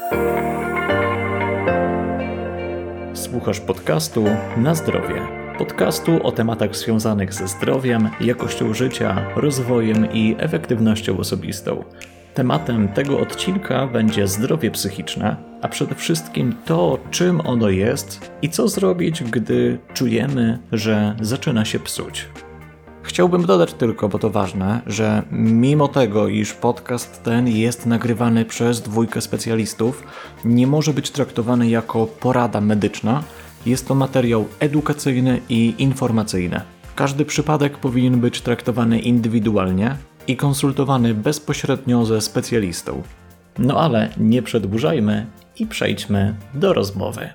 Słuchasz podcastu Na Zdrowie. Podcastu o tematach związanych ze zdrowiem, jakością życia, rozwojem i efektywnością osobistą. Tematem tego odcinka będzie zdrowie psychiczne, a przede wszystkim to, czym ono jest i co zrobić, gdy czujemy, że zaczyna się psuć. Chciałbym dodać tylko, bo to ważne, że mimo tego, iż podcast ten jest nagrywany przez dwójkę specjalistów, nie może być traktowany jako porada medyczna. Jest to materiał edukacyjny i informacyjny. Każdy przypadek powinien być traktowany indywidualnie i konsultowany bezpośrednio ze specjalistą. No ale nie przedłużajmy i przejdźmy do rozmowy.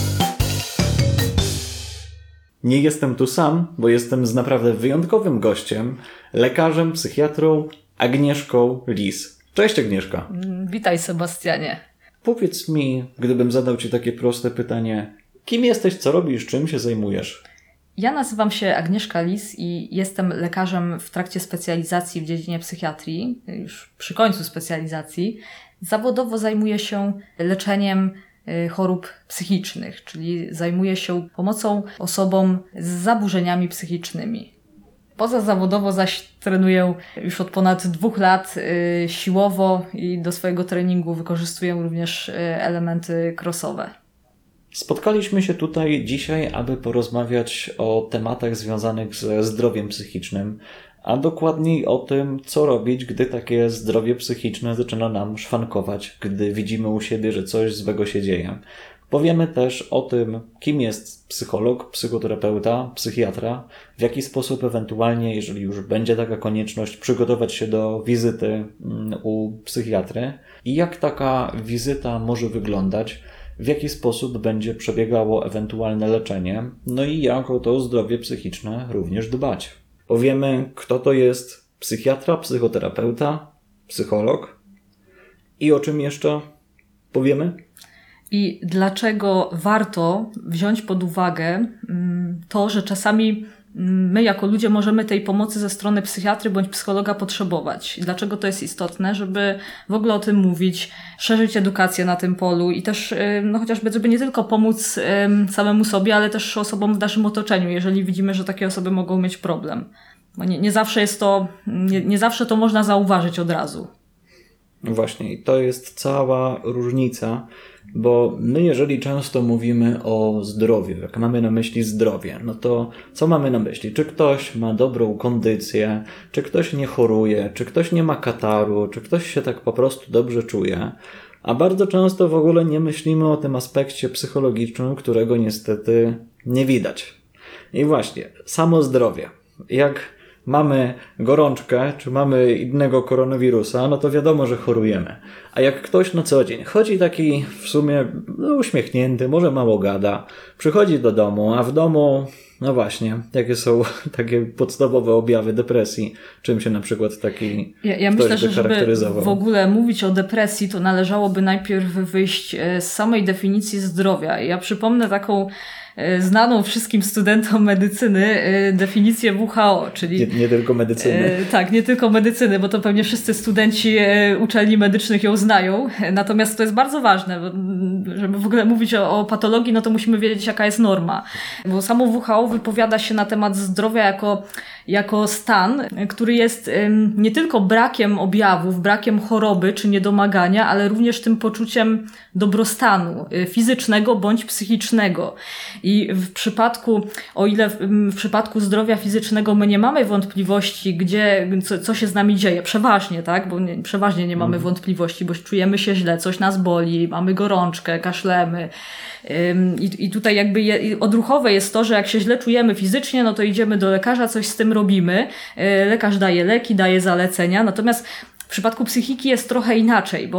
Nie jestem tu sam, bo jestem z naprawdę wyjątkowym gościem, lekarzem, psychiatrą, Agnieszką Lis. Cześć Agnieszka. Witaj Sebastianie. Powiedz mi, gdybym zadał Ci takie proste pytanie, kim jesteś, co robisz, czym się zajmujesz? Ja nazywam się Agnieszka Lis i jestem lekarzem w trakcie specjalizacji w dziedzinie psychiatrii, już przy końcu specjalizacji. Zawodowo zajmuję się leczeniem chorób psychicznych, czyli zajmuję się pomocą osobom z zaburzeniami psychicznymi. Pozazawodowo zaś trenuję już od ponad 2 lat siłowo i do swojego treningu wykorzystuję również elementy crossowe. Spotkaliśmy się tutaj dzisiaj, aby porozmawiać o tematach związanych ze zdrowiem psychicznym, a dokładniej o tym, co robić, gdy takie zdrowie psychiczne zaczyna nam szwankować, gdy widzimy u siebie, że coś złego się dzieje. Powiemy też o tym, kim jest psycholog, psychoterapeuta, psychiatra, w jaki sposób ewentualnie, jeżeli już będzie taka konieczność, przygotować się do wizyty u psychiatry i jak taka wizyta może wyglądać, w jaki sposób będzie przebiegało ewentualne leczenie, no i jak o to zdrowie psychiczne również dbać. Powiemy, kto to jest psychiatra, psychoterapeuta, psycholog i o czym jeszcze powiemy? I dlaczego warto wziąć pod uwagę to, że czasami my jako ludzie możemy tej pomocy ze strony psychiatry bądź psychologa potrzebować. I dlaczego to jest istotne, żeby w ogóle o tym mówić, szerzyć edukację na tym polu i też chociażby, żeby nie tylko pomóc samemu sobie, ale też osobom w naszym otoczeniu, jeżeli widzimy, że takie osoby mogą mieć problem. Bo nie zawsze jest to, nie zawsze to można zauważyć od razu. Właśnie, i to jest cała różnica, bo my jeżeli często mówimy o zdrowiu, jak mamy na myśli zdrowie, no to co mamy na myśli? Czy ktoś ma dobrą kondycję, czy ktoś nie choruje, czy ktoś nie ma kataru, czy ktoś się tak po prostu dobrze czuje, a bardzo często w ogóle nie myślimy o tym aspekcie psychologicznym, którego niestety nie widać. I właśnie, samo zdrowie. Jak mamy gorączkę, czy mamy innego koronawirusa, no to wiadomo, że chorujemy. A jak ktoś na co dzień chodzi taki w sumie uśmiechnięty, może mało gada, przychodzi do domu, a w domu, no właśnie, jakie są takie podstawowe objawy depresji, czym się na przykład taki Ja ktoś myślę, że żeby charakteryzował? w ogóle mówić o depresji, to należałoby najpierw wyjść z samej definicji zdrowia. Ja przypomnę taką znaną wszystkim studentom medycyny definicję WHO, czyli... Nie tylko medycyny. Tak, nie tylko medycyny, bo to pewnie wszyscy studenci uczelni medycznych ją znają. Natomiast to jest bardzo ważne, bo żeby w ogóle mówić o patologii, no to musimy wiedzieć, jaka jest norma. Bo samo WHO wypowiada się na temat zdrowia jako stan, który jest nie tylko brakiem objawów, brakiem choroby czy niedomagania, ale również tym poczuciem dobrostanu fizycznego bądź psychicznego. I w przypadku, o ile w przypadku zdrowia fizycznego my nie mamy wątpliwości, co się z nami dzieje, przeważnie, tak? Bo przeważnie nie mamy wątpliwości, bo czujemy się źle, coś nas boli, mamy gorączkę, kaszlemy. I tutaj jakby odruchowe jest to, że jak się źle czujemy fizycznie, no to idziemy do lekarza, coś z tym robimy. Lekarz daje leki, daje zalecenia. Natomiast w przypadku psychiki jest trochę inaczej,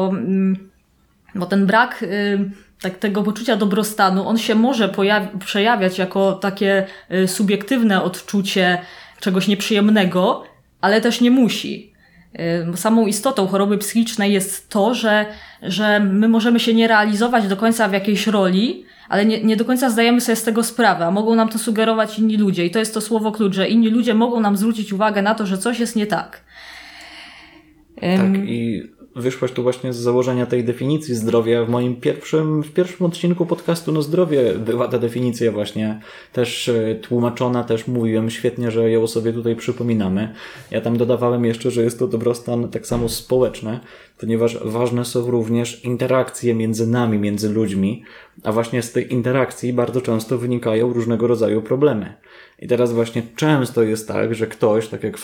bo ten brak tego poczucia dobrostanu, on się może przejawiać jako takie subiektywne odczucie czegoś nieprzyjemnego, ale też nie musi. Samą istotą choroby psychicznej jest to, że my możemy się nie realizować do końca w jakiejś roli, ale nie do końca zdajemy sobie z tego sprawę, a mogą nam to sugerować inni ludzie. I to jest to słowo klucz, że inni ludzie mogą nam zwrócić uwagę na to, że coś jest nie tak. Tak, i wyszłaś tu właśnie z założenia tej definicji zdrowia. W pierwszym odcinku podcastu No Zdrowie była ta definicja właśnie też tłumaczona, też mówiłem świetnie, że ją sobie tutaj przypominamy. Ja tam dodawałem jeszcze, że jest to dobrostan tak samo społeczny, ponieważ ważne są również interakcje między nami, między ludźmi, a właśnie z tej interakcji bardzo często wynikają różnego rodzaju problemy. I teraz właśnie często jest tak, że ktoś, tak jak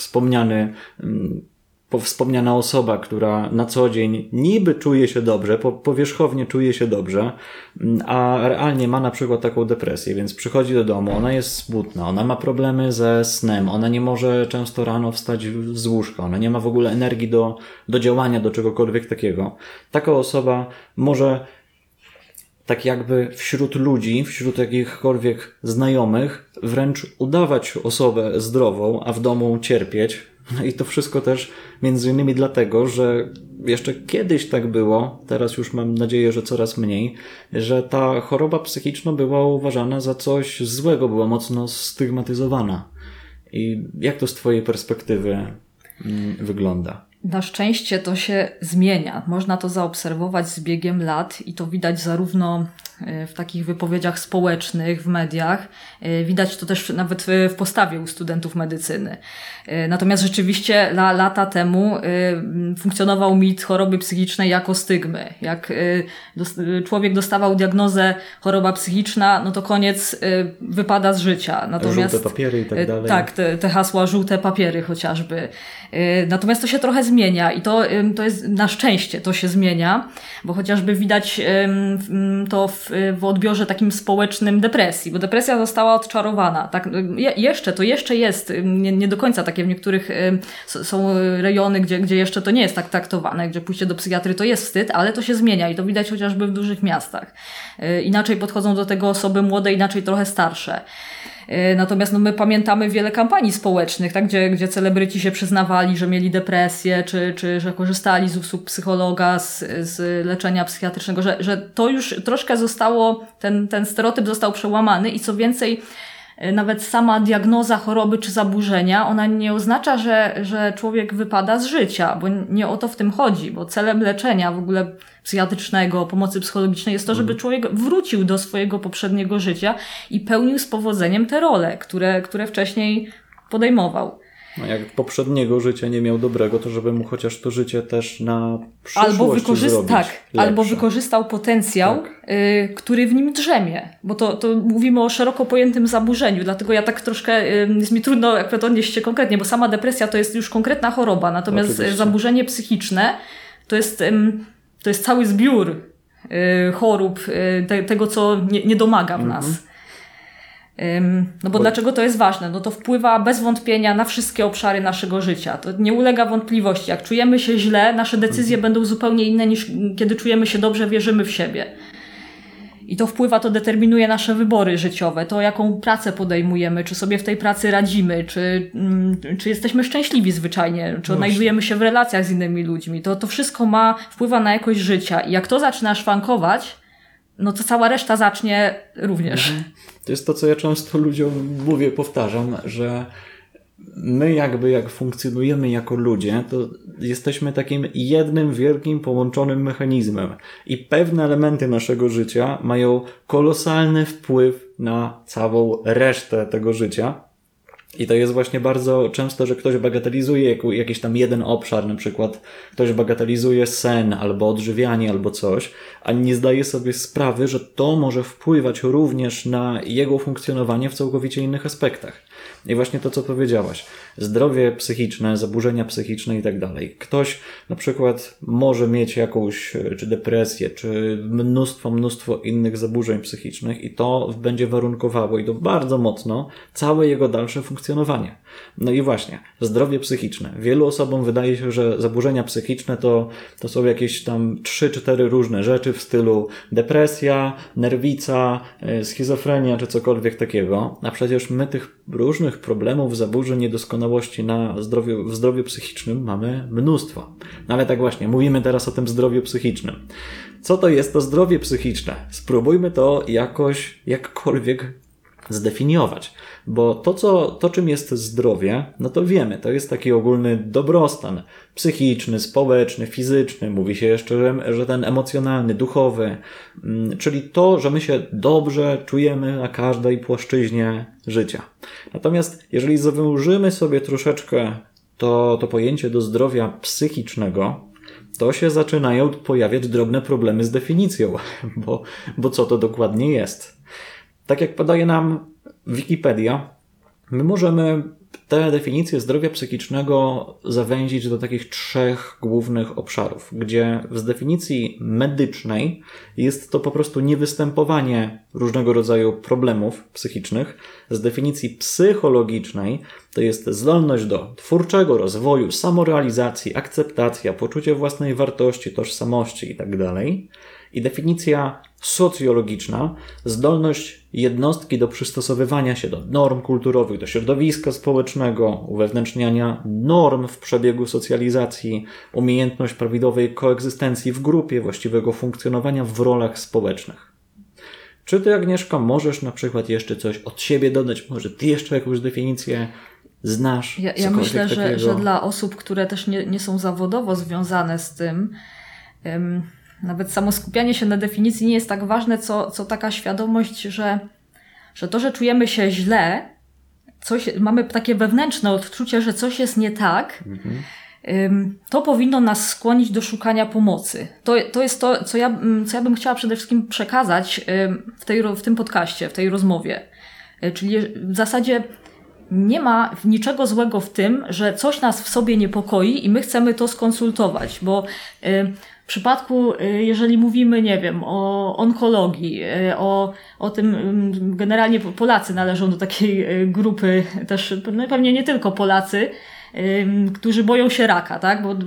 wspomniana osoba, która na co dzień niby czuje się dobrze, powierzchownie czuje się dobrze, a realnie ma na przykład taką depresję, więc przychodzi do domu, ona jest smutna, ona ma problemy ze snem, ona nie może często rano wstać z łóżka, ona nie ma w ogóle energii do działania, do czegokolwiek takiego. Taka osoba może tak jakby wśród ludzi, wśród jakichkolwiek znajomych wręcz udawać osobę zdrową, a w domu cierpieć. No i to wszystko też między innymi dlatego, że jeszcze kiedyś tak było, teraz już mam nadzieję, że coraz mniej, że ta choroba psychiczna była uważana za coś złego, była mocno stygmatyzowana. I jak to z twojej perspektywy wygląda? Na szczęście to się zmienia. Można to zaobserwować z biegiem lat i to widać zarówno w takich wypowiedziach społecznych, w mediach. Widać to też nawet w postawie u studentów medycyny. Natomiast rzeczywiście lata temu funkcjonował mit choroby psychicznej jako stygmy. Jak człowiek dostawał diagnozę choroba psychiczna, no to koniec, wypada z życia. Natomiast żółte papiery i tak dalej. Tak, te hasła żółte papiery chociażby. Natomiast to się trochę zmienia i to jest na szczęście to się zmienia, bo chociażby widać to w odbiorze takim społecznym depresji, bo depresja została odczarowana. Tak, jeszcze jest, nie do końca takie w niektórych są rejony, gdzie jeszcze to nie jest tak traktowane, gdzie pójście do psychiatry to jest wstyd, ale to się zmienia i to widać chociażby w dużych miastach. Inaczej podchodzą do tego osoby młode, inaczej trochę starsze. Natomiast my pamiętamy wiele kampanii społecznych, tak, gdzie celebryci się przyznawali, że mieli depresję, czy że korzystali z usług psychologa, z leczenia psychiatrycznego, że to już troszkę zostało, ten stereotyp został przełamany i co więcej, nawet sama diagnoza choroby czy zaburzenia, ona nie oznacza, że człowiek wypada z życia, bo nie o to w tym chodzi, bo celem leczenia w ogóle psychiatrycznego, pomocy psychologicznej jest to, żeby człowiek wrócił do swojego poprzedniego życia i pełnił z powodzeniem te role, które wcześniej podejmował. No jak poprzedniego życia nie miał dobrego, to żeby mu chociaż to życie też na przyszłość zrobić lepsze. Albo wykorzystał potencjał, który w nim drzemie. Bo to mówimy o szeroko pojętym zaburzeniu, dlatego ja tak troszkę, jest mi trudno akurat odnieść się konkretnie, bo sama depresja to jest już konkretna choroba, natomiast oczywiście zaburzenie psychiczne to jest cały zbiór chorób, tego co nie domaga w nas. No bo dlaczego to jest ważne? No to wpływa bez wątpienia na wszystkie obszary naszego życia. To nie ulega wątpliwości. Jak czujemy się źle, nasze decyzje będą zupełnie inne niż kiedy czujemy się dobrze, wierzymy w siebie. I to wpływa, to determinuje nasze wybory życiowe, to jaką pracę podejmujemy, czy sobie w tej pracy radzimy, czy jesteśmy szczęśliwi zwyczajnie, czy odnajdujemy się w relacjach z innymi ludźmi. To wszystko wpływa na jakość życia. I jak to zaczyna szwankować, no to cała reszta zacznie również. To jest to, co ja często ludziom mówię, powtarzam, że my jak funkcjonujemy jako ludzie, to jesteśmy takim jednym wielkim połączonym mechanizmem i pewne elementy naszego życia mają kolosalny wpływ na całą resztę tego życia. I to jest właśnie bardzo często, że ktoś bagatelizuje jakiś tam jeden obszar, na przykład ktoś bagatelizuje sen albo odżywianie albo coś, a nie zdaje sobie sprawy, że to może wpływać również na jego funkcjonowanie w całkowicie innych aspektach. I właśnie to, co powiedziałaś. Zdrowie psychiczne, zaburzenia psychiczne i tak dalej. Ktoś na przykład może mieć jakąś czy depresję, czy mnóstwo innych zaburzeń psychicznych i to będzie warunkowało i to bardzo mocno całe jego dalsze funkcjonowanie. No i właśnie, zdrowie psychiczne. Wielu osobom wydaje się, że zaburzenia psychiczne to są jakieś tam 3-4 różne rzeczy w stylu depresja, nerwica, schizofrenia czy cokolwiek takiego. A przecież my tych różnych problemów, zaburzeń, niedoskonałości w zdrowiu psychicznym mamy mnóstwo. No ale tak właśnie, mówimy teraz o tym zdrowiu psychicznym. Co to jest to zdrowie psychiczne? Spróbujmy to jakoś, jakkolwiek zdefiniować. Bo to czym jest zdrowie, no to wiemy, to jest taki ogólny dobrostan psychiczny, społeczny, fizyczny, mówi się jeszcze, że ten emocjonalny, duchowy, czyli to, że my się dobrze czujemy na każdej płaszczyźnie życia. Natomiast jeżeli zawężymy sobie troszeczkę to pojęcie do zdrowia psychicznego, to się zaczynają pojawiać drobne problemy z definicją, bo co to dokładnie jest? Tak jak podaje nam Wikipedia, my możemy tę definicję zdrowia psychicznego zawęzić do takich 3 głównych obszarów, gdzie z definicji medycznej jest to po prostu niewystępowanie różnego rodzaju problemów psychicznych. Z definicji psychologicznej to jest zdolność do twórczego rozwoju, samorealizacji, akceptacja, poczucie własnej wartości, tożsamości itd. I definicja socjologiczna, zdolność jednostki do przystosowywania się do norm kulturowych, do środowiska społecznego, uwewnętrzniania norm w przebiegu socjalizacji, umiejętność prawidłowej koegzystencji w grupie, właściwego funkcjonowania w rolach społecznych. Czy ty, Agnieszka, możesz na przykład jeszcze coś od siebie dodać? Może ty jeszcze jakąś definicję znasz? Ja myślę, że dla osób, które też nie są zawodowo związane z tym, nawet samo skupianie się na definicji nie jest tak ważne, co taka świadomość, że to, że czujemy się źle, mamy takie wewnętrzne odczucie, że coś jest nie tak, to powinno nas skłonić do szukania pomocy. To jest to, co ja bym chciała przede wszystkim przekazać w tym podcaście, w tej rozmowie. Czyli w zasadzie nie ma niczego złego w tym, że coś nas w sobie niepokoi i my chcemy to skonsultować, bo w przypadku, jeżeli mówimy, nie wiem, o onkologii, o tym, generalnie Polacy należą do takiej grupy też, no pewnie nie tylko Polacy, którzy boją się raka, tak? Bo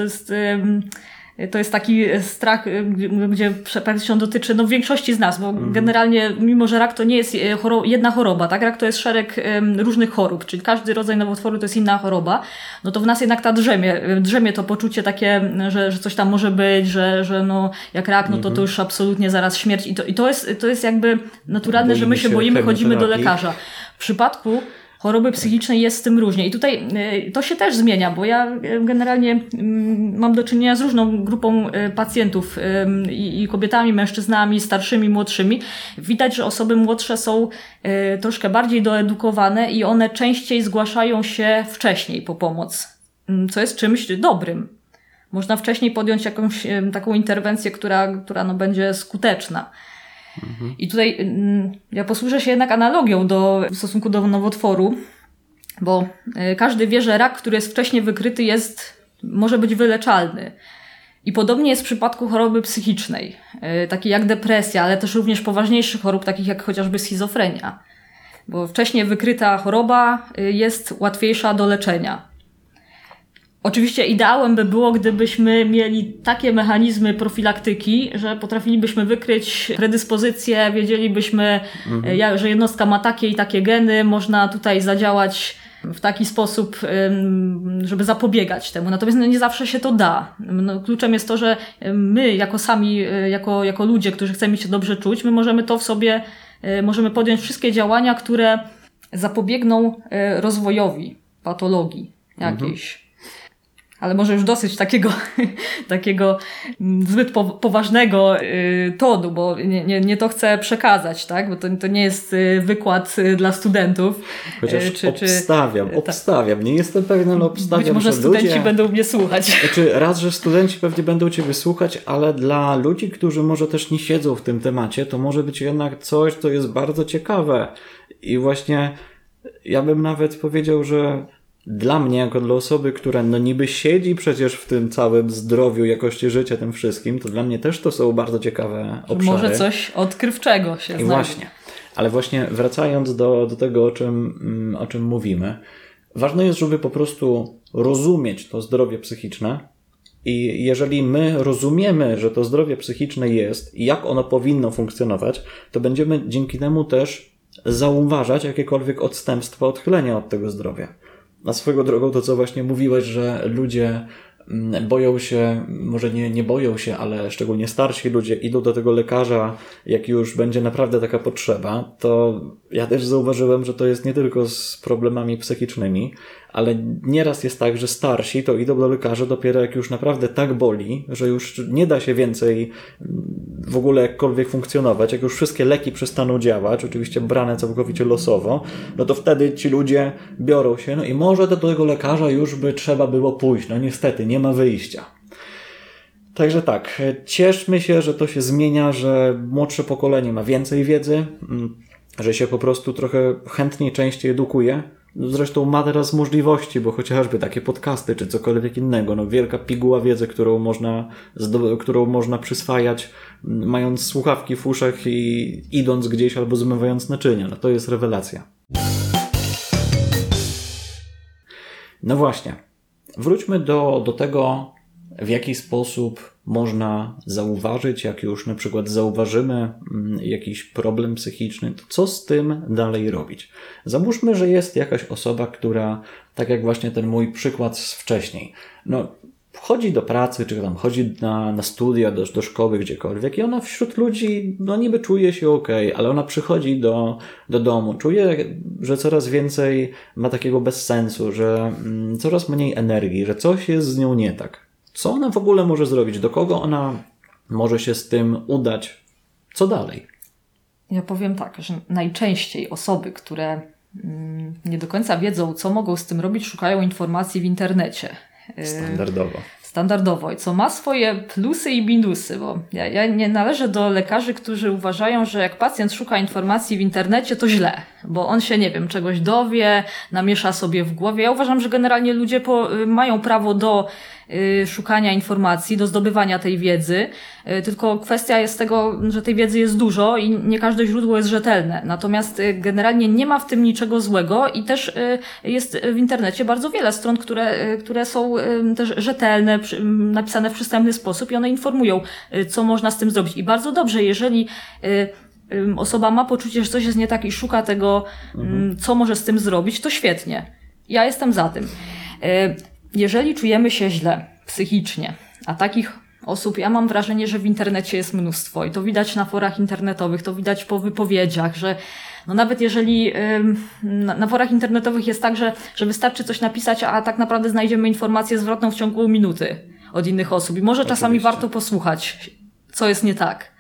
to jest taki strach, gdzie praktycznie on dotyczy większości z nas, bo generalnie, mimo że rak to nie jest jedna choroba, tak? Rak to jest szereg różnych chorób, czyli każdy rodzaj nowotworu to jest inna choroba, no to w nas jednak drzemie to poczucie takie, że coś tam może być, że no jak rak, no to już absolutnie zaraz śmierć i to jest jakby naturalne, że my się boimy, chodzimy do lekarza. W przypadku choroby psychicznej jest z tym różnie. I tutaj to się też zmienia, bo ja generalnie mam do czynienia z różną grupą pacjentów i kobietami, mężczyznami, starszymi, młodszymi. Widać, że osoby młodsze są troszkę bardziej doedukowane i one częściej zgłaszają się wcześniej po pomoc, co jest czymś dobrym. Można wcześniej podjąć jakąś taką interwencję, która będzie skuteczna. I tutaj ja posłużę się jednak analogią w stosunku do nowotworu, bo każdy wie, że rak, który jest wcześniej wykryty, może być wyleczalny. I podobnie jest w przypadku choroby psychicznej, takiej jak depresja, ale też również poważniejszych chorób, takich jak chociażby schizofrenia. Bo wcześniej wykryta choroba jest łatwiejsza do leczenia. Oczywiście ideałem by było, gdybyśmy mieli takie mechanizmy profilaktyki, że potrafilibyśmy wykryć predyspozycje, wiedzielibyśmy, że jednostka ma takie i takie geny, można tutaj zadziałać w taki sposób, żeby zapobiegać temu. Natomiast nie zawsze się to da. Kluczem jest to, że my jako ludzie, którzy chcemy się dobrze czuć, my możemy to w sobie, możemy podjąć wszystkie działania, które zapobiegną rozwojowi patologii jakiejś. Ale może już dosyć takiego zbyt poważnego tonu, bo nie to chcę przekazać, tak? Bo to nie jest wykład dla studentów. Chociaż obstawiam. Nie jestem pewien, ale obstawiam, być może że studenci będą mnie słuchać. Znaczy raz, że studenci pewnie będą Ciebie słuchać, ale dla ludzi, którzy może też nie siedzą w tym temacie, to może być jednak coś, co jest bardzo ciekawe. I właśnie ja bym nawet powiedział, że dla mnie, jako dla osoby, która niby siedzi przecież w tym całym zdrowiu, jakości życia, tym wszystkim, to dla mnie też to są bardzo ciekawe obszary. Może coś odkrywczego się znajdzie. Właśnie. Ale właśnie wracając do tego, o czym mówimy, ważne jest, żeby po prostu rozumieć to zdrowie psychiczne i jeżeli my rozumiemy, że to zdrowie psychiczne jest i jak ono powinno funkcjonować, to będziemy dzięki temu też zauważać jakiekolwiek odstępstwa, odchylenia od tego zdrowia. A swoją drogą to, co właśnie mówiłeś, że ludzie boją się, może nie boją się, ale szczególnie starsi ludzie idą do tego lekarza, jak już będzie naprawdę taka potrzeba, to ja też zauważyłem, że to jest nie tylko z problemami psychicznymi, ale nieraz jest tak, że starsi to idą do lekarza dopiero jak już naprawdę tak boli, że już nie da się więcej w ogóle jakkolwiek funkcjonować, jak już wszystkie leki przestaną działać, oczywiście brane całkowicie losowo, no to wtedy ci ludzie biorą się, no i może do tego lekarza już by trzeba było pójść, no niestety, nie ma wyjścia. Także tak, cieszmy się, że to się zmienia, że młodsze pokolenie ma więcej wiedzy, że się po prostu trochę chętniej, częściej edukuje. Zresztą ma teraz możliwości, bo chociażby takie podcasty czy cokolwiek innego, no wielka piguła wiedzy, którą można przyswajać, mając słuchawki w uszach i idąc gdzieś albo zmywając naczynia. No to jest rewelacja. No właśnie, wróćmy do tego, w jaki sposób można zauważyć, jak już na przykład zauważymy jakiś problem psychiczny, to co z tym dalej robić? Załóżmy, że jest jakaś osoba, która, tak jak właśnie ten mój przykład z wcześniej, no chodzi do pracy, czy tam chodzi na studia, do szkoły, gdziekolwiek i ona wśród ludzi, no niby czuje się okej, ale ona przychodzi do domu, czuje, że coraz więcej ma takiego bezsensu, że coraz mniej energii, że coś jest z nią nie tak. Co ona w ogóle może zrobić? Do kogo ona może się z tym udać? Co dalej? Ja powiem tak, że najczęściej osoby, które nie do końca wiedzą, co mogą z tym robić, szukają informacji w internecie. Standardowo. I co ma swoje plusy i minusy, bo ja nie należę do lekarzy, którzy uważają, że jak pacjent szuka informacji w internecie, to źle, bo on się, nie wiem, czegoś dowie, namiesza sobie w głowie. Ja uważam, że generalnie ludzie mają prawo do szukania informacji, do zdobywania tej wiedzy, tylko kwestia jest tego, że tej wiedzy jest dużo i nie każde źródło jest rzetelne. Natomiast generalnie nie ma w tym niczego złego i też jest w internecie bardzo wiele stron, które są też rzetelne, napisane w przystępny sposób i one informują, co można z tym zrobić. I bardzo dobrze, jeżeli osoba ma poczucie, że coś jest nie tak i szuka tego, co może z tym zrobić, to świetnie. Ja jestem za tym. Jeżeli czujemy się źle psychicznie, a takich osób, ja mam wrażenie, że w internecie jest mnóstwo i to widać na forach internetowych, to widać po wypowiedziach, że no nawet jeżeli na forach internetowych jest tak, że wystarczy coś napisać, a tak naprawdę znajdziemy informację zwrotną w ciągu minuty od innych osób i może czasami warto posłuchać, co jest nie tak.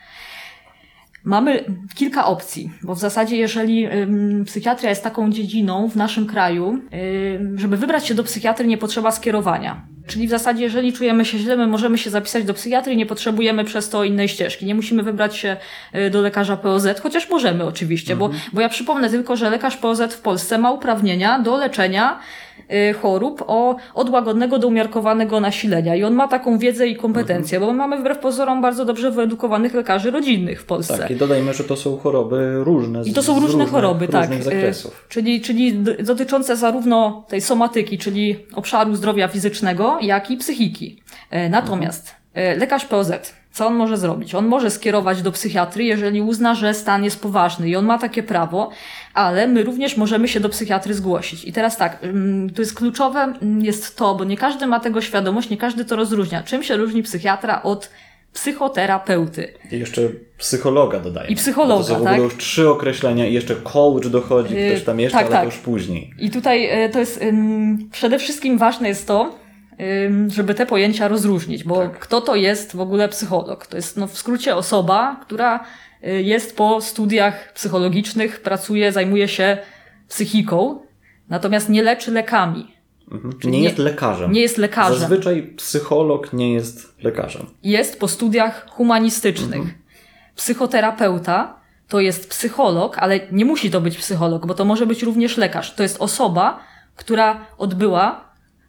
Mamy kilka opcji, bo w zasadzie jeżeli psychiatria jest taką dziedziną w naszym kraju, żeby wybrać się do psychiatry nie potrzeba skierowania. Czyli w zasadzie jeżeli czujemy się źle, my możemy się zapisać do psychiatry, nie potrzebujemy przez to innej ścieżki. Nie musimy wybrać się do lekarza POZ, chociaż możemy oczywiście, bo ja przypomnę tylko, że lekarz POZ w Polsce ma uprawnienia do leczenia chorób od łagodnego do umiarkowanego nasilenia i on ma taką wiedzę i kompetencje, bo my mamy wbrew pozorom bardzo dobrze wyedukowanych lekarzy rodzinnych w Polsce. Tak, i dodajmy, że to są choroby różne. I to są różne choroby, tak. Różnych zakresów. Czyli dotyczące zarówno tej somatyki, czyli obszaru zdrowia fizycznego, jak i psychiki. Natomiast lekarz POZ, co on może zrobić? On może skierować do psychiatry, jeżeli uzna, że stan jest poważny i on ma takie prawo, ale my również możemy się do psychiatry zgłosić. I teraz tak, to jest kluczowe jest to, bo nie każdy ma tego świadomość, nie każdy to rozróżnia. Czym się różni psychiatra od psychoterapeuty? I jeszcze psychologa dodaję. I psychologa, to są w ogóle już 3 określenia i jeszcze coach dochodzi, ktoś tam jeszcze, ale to już później. I tutaj to jest, przede wszystkim ważne jest to, żeby te pojęcia rozróżnić, bo kto to jest w ogóle psycholog? To jest w skrócie osoba, która jest po studiach psychologicznych, pracuje, zajmuje się psychiką, natomiast nie leczy lekami. Nie jest lekarzem. Nie jest lekarzem. Zazwyczaj psycholog nie jest lekarzem. Jest po studiach humanistycznych. Psychoterapeuta to jest psycholog, ale nie musi to być psycholog, bo to może być również lekarz. To jest osoba, która odbyła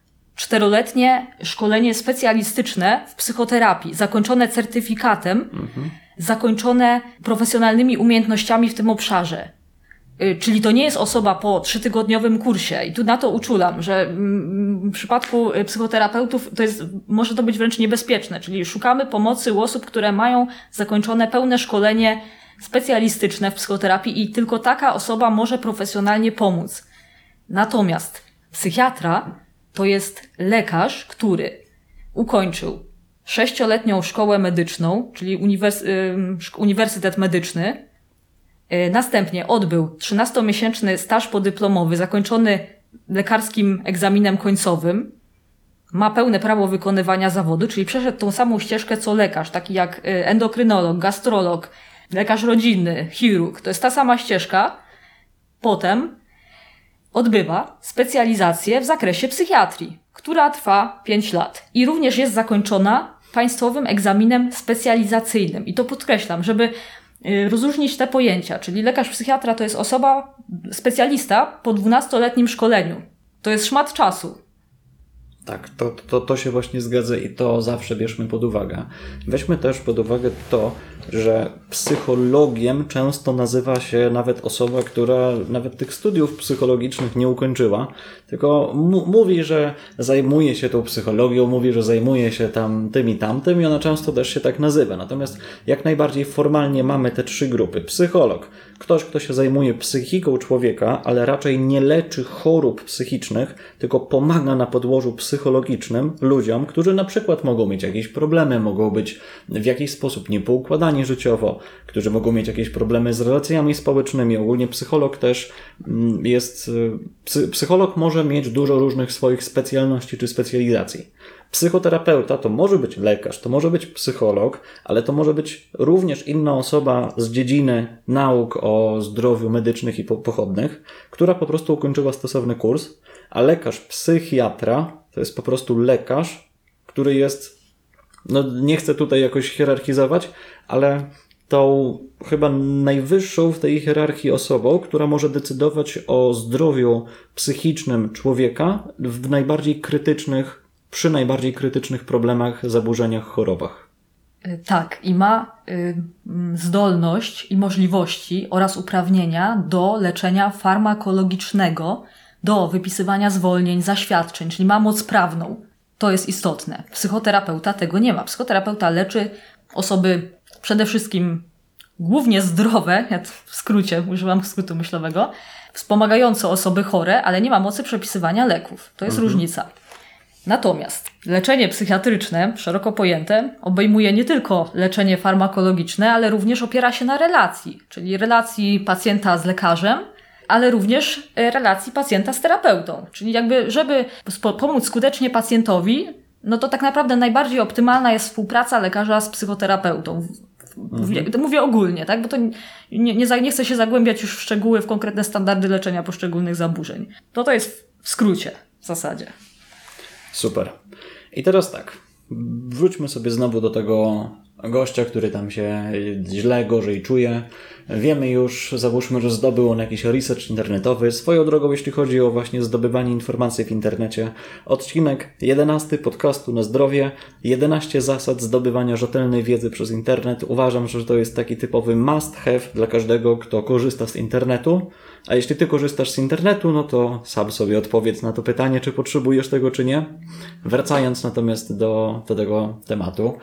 4-letnie szkolenie specjalistyczne w psychoterapii, zakończone certyfikatem, zakończone profesjonalnymi umiejętnościami w tym obszarze. Czyli to nie jest osoba po 3-tygodniowym kursie. I tu na to uczulam, że w przypadku psychoterapeutów może to być wręcz niebezpieczne. Czyli szukamy pomocy u osób, które mają zakończone pełne szkolenie specjalistyczne w psychoterapii i tylko taka osoba może profesjonalnie pomóc. Natomiast psychiatra to jest lekarz, który ukończył 6-letnią szkołę medyczną, czyli uniwersytet medyczny. Następnie odbył 13-miesięczny staż podyplomowy zakończony lekarskim egzaminem końcowym. Ma pełne prawo wykonywania zawodu, czyli przeszedł tą samą ścieżkę co lekarz, taki jak endokrynolog, gastrolog, lekarz rodzinny, chirurg. To jest ta sama ścieżka. Potem odbywa specjalizację w zakresie psychiatrii, która trwa 5 lat i również jest zakończona państwowym egzaminem specjalizacyjnym. I to podkreślam, żeby rozróżnić te pojęcia, czyli lekarz psychiatra to jest osoba, specjalista po 12-letnim szkoleniu. To jest szmat czasu. Tak, to się właśnie zgadza i to zawsze bierzmy pod uwagę. Weźmy też pod uwagę to, że psychologiem często nazywa się nawet osoba, która nawet tych studiów psychologicznych nie ukończyła, tylko mówi, że zajmuje się tą psychologią, mówi, że zajmuje się tym i tamtym i ona często też się tak nazywa. Natomiast jak najbardziej formalnie mamy te 3 grupy. Psycholog, ktoś, kto się zajmuje psychiką człowieka, ale raczej nie leczy chorób psychicznych, tylko pomaga na podłożu psychologicznym ludziom, którzy na przykład mogą mieć jakieś problemy, mogą być w jakiś sposób niepoukładani życiowo, którzy mogą mieć jakieś problemy z relacjami społecznymi. Ogólnie psycholog też jest... Psycholog może mieć dużo różnych swoich specjalności czy specjalizacji. Psychoterapeuta to może być lekarz, to może być psycholog, ale to może być również inna osoba z dziedziny nauk o zdrowiu medycznych i pochodnych, która po prostu ukończyła stosowny kurs, a lekarz psychiatra to jest po prostu lekarz, który jest, nie chcę tutaj jakoś hierarchizować, ale tą chyba najwyższą w tej hierarchii osobą, która może decydować o zdrowiu psychicznym człowieka przy najbardziej krytycznych problemach, zaburzeniach, chorobach. Tak, i ma zdolność i możliwości oraz uprawnienia do leczenia farmakologicznego, do wypisywania zwolnień, zaświadczeń, czyli ma moc prawną. To jest istotne. Psychoterapeuta tego nie ma. Psychoterapeuta leczy osoby przede wszystkim głównie zdrowe, ja w skrócie, używam skrótu myślowego, wspomagające osoby chore, ale nie ma mocy przepisywania leków. To jest różnica. Natomiast leczenie psychiatryczne, szeroko pojęte, obejmuje nie tylko leczenie farmakologiczne, ale również opiera się na relacji, czyli relacji pacjenta z lekarzem, ale również relacji pacjenta z terapeutą. Czyli jakby, żeby pomóc skutecznie pacjentowi, no to tak naprawdę najbardziej optymalna jest współpraca lekarza z psychoterapeutą. Mówię ogólnie, tak? Bo to nie chcę się zagłębiać już w szczegóły, w konkretne standardy leczenia poszczególnych zaburzeń. To jest w skrócie w zasadzie. Super. I teraz tak, wróćmy sobie znowu do tego gościa, który tam się źle, gorzej czuje. Wiemy już, załóżmy, że zdobył on jakiś research internetowy. Swoją drogą, jeśli chodzi o właśnie zdobywanie informacji w internecie, odcinek 11 podcastu Na Zdrowie, 11 zasad zdobywania rzetelnej wiedzy przez internet. Uważam, że to jest taki typowy must have dla każdego, kto korzysta z internetu. A jeśli ty korzystasz z internetu, no to sam sobie odpowiedz na to pytanie, czy potrzebujesz tego, czy nie. Wracając natomiast do tego tematu.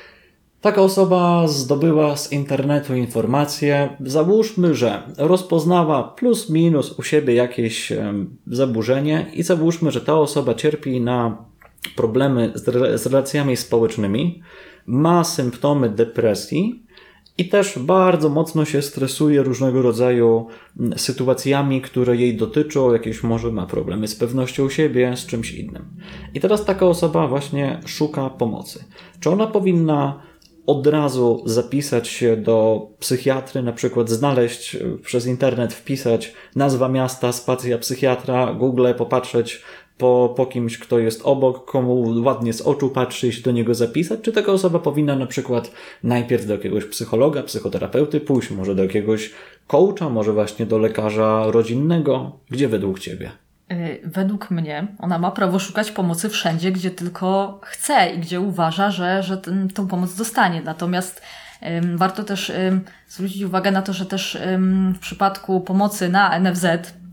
Taka osoba zdobyła z internetu informacje, załóżmy, że rozpoznała plus minus u siebie jakieś zaburzenie i załóżmy, że ta osoba cierpi na problemy z relacjami społecznymi, ma symptomy depresji i też bardzo mocno się stresuje różnego rodzaju sytuacjami, które jej dotyczą, jakieś może ma problemy z pewnością siebie, z czymś innym. I teraz taka osoba właśnie szuka pomocy. Czy ona powinna od razu zapisać się do psychiatry, na przykład znaleźć przez internet, wpisać nazwa miasta, spacja psychiatra, Google, popatrzeć po kimś, kto jest obok, komu ładnie z oczu patrzy i się do niego zapisać? Czy taka osoba powinna na przykład najpierw do jakiegoś psychologa, psychoterapeuty pójść, może do jakiegoś coacha, może właśnie do lekarza rodzinnego? Gdzie według Ciebie? Według mnie ona ma prawo szukać pomocy wszędzie, gdzie tylko chce i gdzie uważa, że tą pomoc dostanie. Natomiast warto też zwrócić uwagę na to, że też w przypadku pomocy na NFZ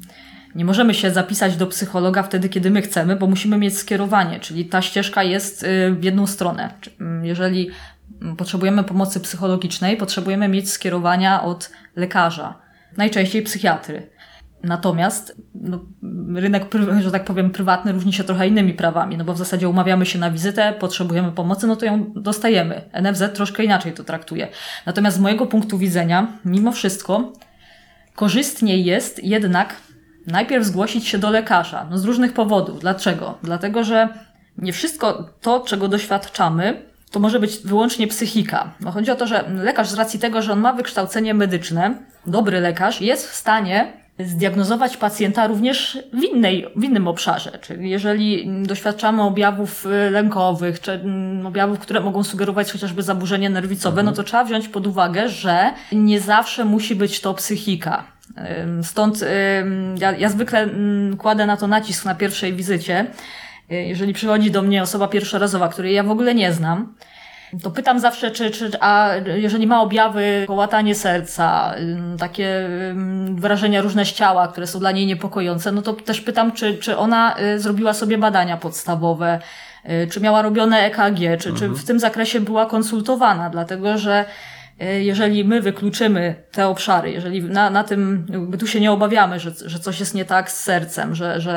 nie możemy się zapisać do psychologa wtedy, kiedy my chcemy, bo musimy mieć skierowanie, czyli ta ścieżka jest w jedną stronę. Jeżeli potrzebujemy pomocy psychologicznej, potrzebujemy mieć skierowania od lekarza, najczęściej psychiatry. Natomiast rynek, że tak powiem, prywatny różni się trochę innymi prawami, no bo w zasadzie umawiamy się na wizytę, potrzebujemy pomocy, no to ją dostajemy. NFZ troszkę inaczej to traktuje. Natomiast z mojego punktu widzenia, mimo wszystko, korzystniej jest jednak najpierw zgłosić się do lekarza. No z różnych powodów. Dlaczego? Dlatego, że nie wszystko to, czego doświadczamy, to może być wyłącznie psychika. No chodzi o to, że lekarz z racji tego, że on ma wykształcenie medyczne, dobry lekarz, jest w stanie zdiagnozować pacjenta również w innym obszarze. Czyli jeżeli doświadczamy objawów lękowych, czy objawów, które mogą sugerować chociażby zaburzenie nerwicowe, no to trzeba wziąć pod uwagę, że nie zawsze musi być to psychika. Stąd ja zwykle kładę na to nacisk na pierwszej wizycie. Jeżeli przychodzi do mnie osoba pierwszorazowa, której ja w ogóle nie znam, to pytam zawsze, a jeżeli ma objawy, kołatanie serca, takie wrażenia różne z ciała, które są dla niej niepokojące, no to też pytam, czy ona zrobiła sobie badania podstawowe, czy miała robione EKG, czy w tym zakresie była konsultowana, dlatego że jeżeli my wykluczymy te obszary, jeżeli na tym, jakby tu się nie obawiamy, że coś jest nie tak z sercem,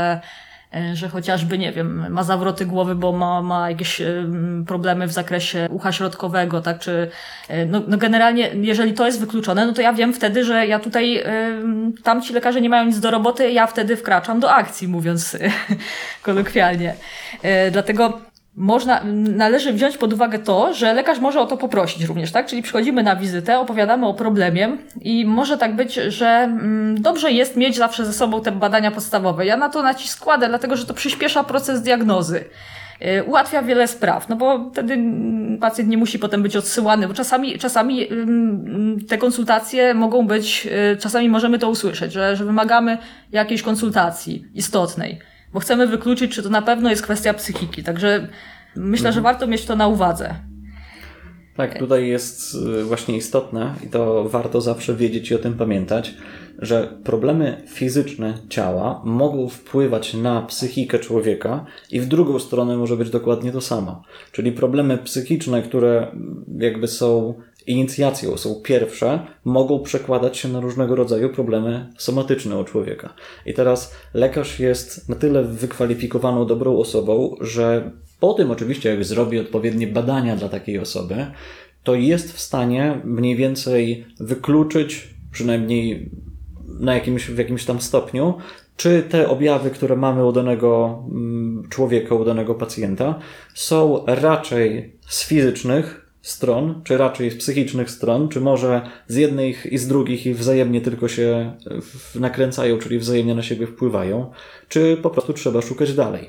że chociażby, nie wiem, ma zawroty głowy, bo ma jakieś problemy w zakresie ucha środkowego, tak, czy no generalnie, jeżeli to jest wykluczone, no to ja wiem wtedy, że ja tutaj, tamci lekarze nie mają nic do roboty, ja wtedy wkraczam do akcji, mówiąc kolokwialnie. Dlatego należy wziąć pod uwagę to, że lekarz może o to poprosić również, tak? Czyli przychodzimy na wizytę, opowiadamy o problemie i może tak być, że dobrze jest mieć zawsze ze sobą te badania podstawowe. Ja na to nacisk kładę, dlatego że to przyspiesza proces diagnozy. Ułatwia wiele spraw, no bo wtedy pacjent nie musi potem być odsyłany, bo czasami te konsultacje mogą być, czasami możemy to usłyszeć, że wymagamy jakiejś konsultacji istotnej, bo chcemy wykluczyć, czy to na pewno jest kwestia psychiki. Także myślę, że warto mieć to na uwadze. Tak, tutaj jest właśnie istotne i to warto zawsze wiedzieć i o tym pamiętać, że problemy fizyczne ciała mogą wpływać na psychikę człowieka i w drugą stronę może być dokładnie to samo. Czyli problemy psychiczne, które jakby są inicjacją, są pierwsze, mogą przekładać się na różnego rodzaju problemy somatyczne u człowieka. I teraz lekarz jest na tyle wykwalifikowaną, dobrą osobą, że po tym oczywiście, jak zrobi odpowiednie badania dla takiej osoby, to jest w stanie mniej więcej wykluczyć, przynajmniej w jakimś tam stopniu, czy te objawy, które mamy u danego człowieka, u danego pacjenta, są raczej z fizycznych stron, czy raczej z psychicznych stron, czy może z jednych i z drugich i wzajemnie tylko się nakręcają, czyli wzajemnie na siebie wpływają, czy po prostu trzeba szukać dalej.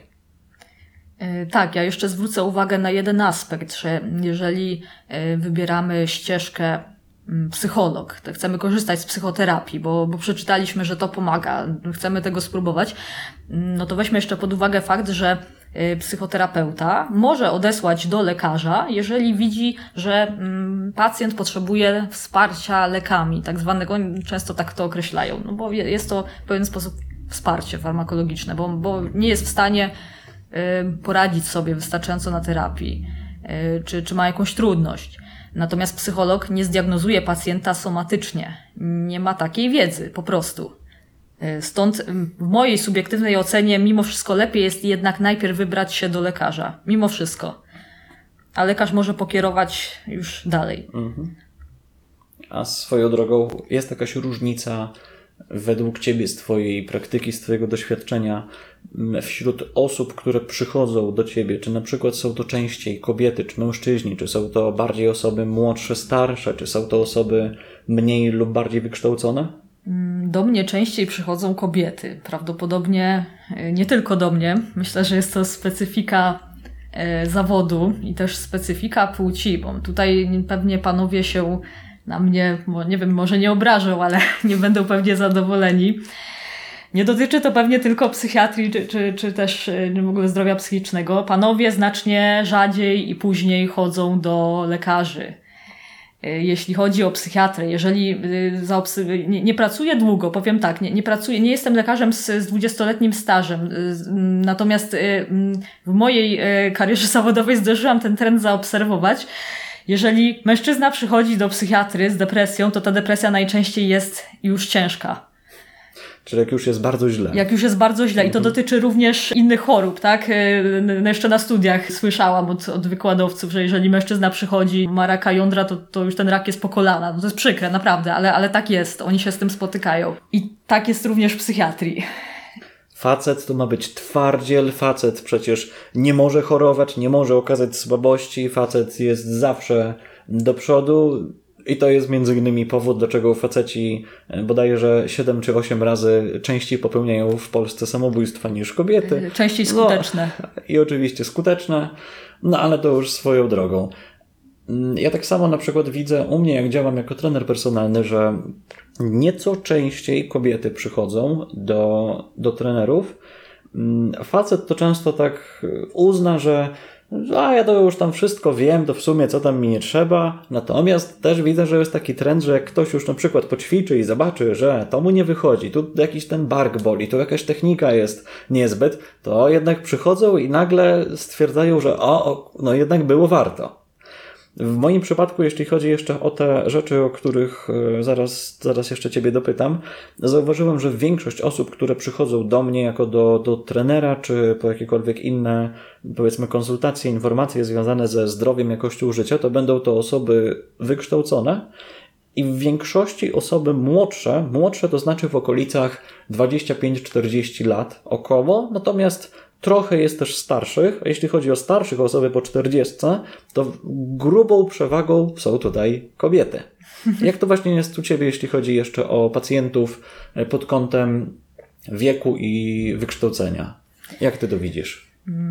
Tak, ja jeszcze zwrócę uwagę na jeden aspekt, że jeżeli wybieramy ścieżkę psycholog, to chcemy korzystać z psychoterapii, bo przeczytaliśmy, że to pomaga, chcemy tego spróbować, no to weźmy jeszcze pod uwagę fakt, że psychoterapeuta może odesłać do lekarza, jeżeli widzi, że pacjent potrzebuje wsparcia lekami, tak zwanego, często tak to określają, no bo jest to w pewien sposób wsparcie farmakologiczne, bo nie jest w stanie poradzić sobie wystarczająco na terapii, czy ma jakąś trudność. Natomiast psycholog nie zdiagnozuje pacjenta somatycznie. Nie ma takiej wiedzy, po prostu. Stąd w mojej subiektywnej ocenie mimo wszystko lepiej jest jednak najpierw wybrać się do lekarza. Mimo wszystko. A lekarz może pokierować już dalej. Mhm. A swoją drogą jest jakaś różnica według Ciebie, z Twojej praktyki, z Twojego doświadczenia wśród osób, które przychodzą do Ciebie? Czy na przykład są to częściej kobiety, czy mężczyźni? Czy są to bardziej osoby młodsze, starsze? Czy są to osoby mniej lub bardziej wykształcone? Do mnie częściej przychodzą kobiety. Prawdopodobnie nie tylko do mnie. Myślę, że jest to specyfika zawodu i też specyfika płci, bo tutaj pewnie panowie się na mnie, nie wiem, może nie obrażą, ale nie będą pewnie zadowoleni. Nie dotyczy to pewnie tylko psychiatrii, czy też w ogóle zdrowia psychicznego. Panowie znacznie rzadziej i później chodzą do lekarzy. Jeśli chodzi o psychiatrę, jeżeli nie pracuję długo, powiem tak, nie jestem lekarzem z 20-letnim stażem, natomiast w mojej karierze zawodowej zdążyłam ten trend zaobserwować. Jeżeli mężczyzna przychodzi do psychiatry z depresją, to ta depresja najczęściej jest już ciężka. Czyli jak już jest bardzo źle. Jak już jest bardzo źle. I to dotyczy również innych chorób, tak? Jeszcze na studiach słyszałam od wykładowców, że jeżeli mężczyzna przychodzi, ma raka jądra, to już ten rak jest po kolana. No to jest przykre, naprawdę, ale tak jest. Oni się z tym spotykają. I tak jest również w psychiatrii. Facet to ma być twardziel, facet przecież nie może chorować, nie może okazać słabości, facet jest zawsze do przodu. I to jest między innymi powód, dlaczego faceci bodajże 7 czy 8 razy częściej popełniają w Polsce samobójstwa niż kobiety. Częściej skuteczne. No, i oczywiście skuteczne, no ale to już swoją drogą. Ja tak samo na przykład widzę u mnie, jak działam jako trener personalny, że nieco częściej kobiety przychodzą do trenerów. Facet to często tak uzna, że ja to już tam wszystko wiem, to w sumie co tam mi nie trzeba. Natomiast też widzę, że jest taki trend, że jak ktoś już na przykład poćwiczy i zobaczy, że to mu nie wychodzi, tu jakiś ten bark boli, tu jakaś technika jest niezbyt, to jednak przychodzą i nagle stwierdzają, że no jednak było warto. W moim przypadku, jeśli chodzi jeszcze o te rzeczy, o których zaraz jeszcze Ciebie dopytam, zauważyłem, że większość osób, które przychodzą do mnie jako do trenera, czy po jakiekolwiek inne, powiedzmy, konsultacje, informacje związane ze zdrowiem, jakością życia, to będą to osoby wykształcone i w większości osoby młodsze to znaczy w okolicach 25-40 lat około, natomiast trochę jest też starszych, a jeśli chodzi o starszych, osoby po 40, to grubą przewagą są tutaj kobiety. Jak to właśnie jest u Ciebie, jeśli chodzi jeszcze o pacjentów pod kątem wieku i wykształcenia? Jak Ty to widzisz?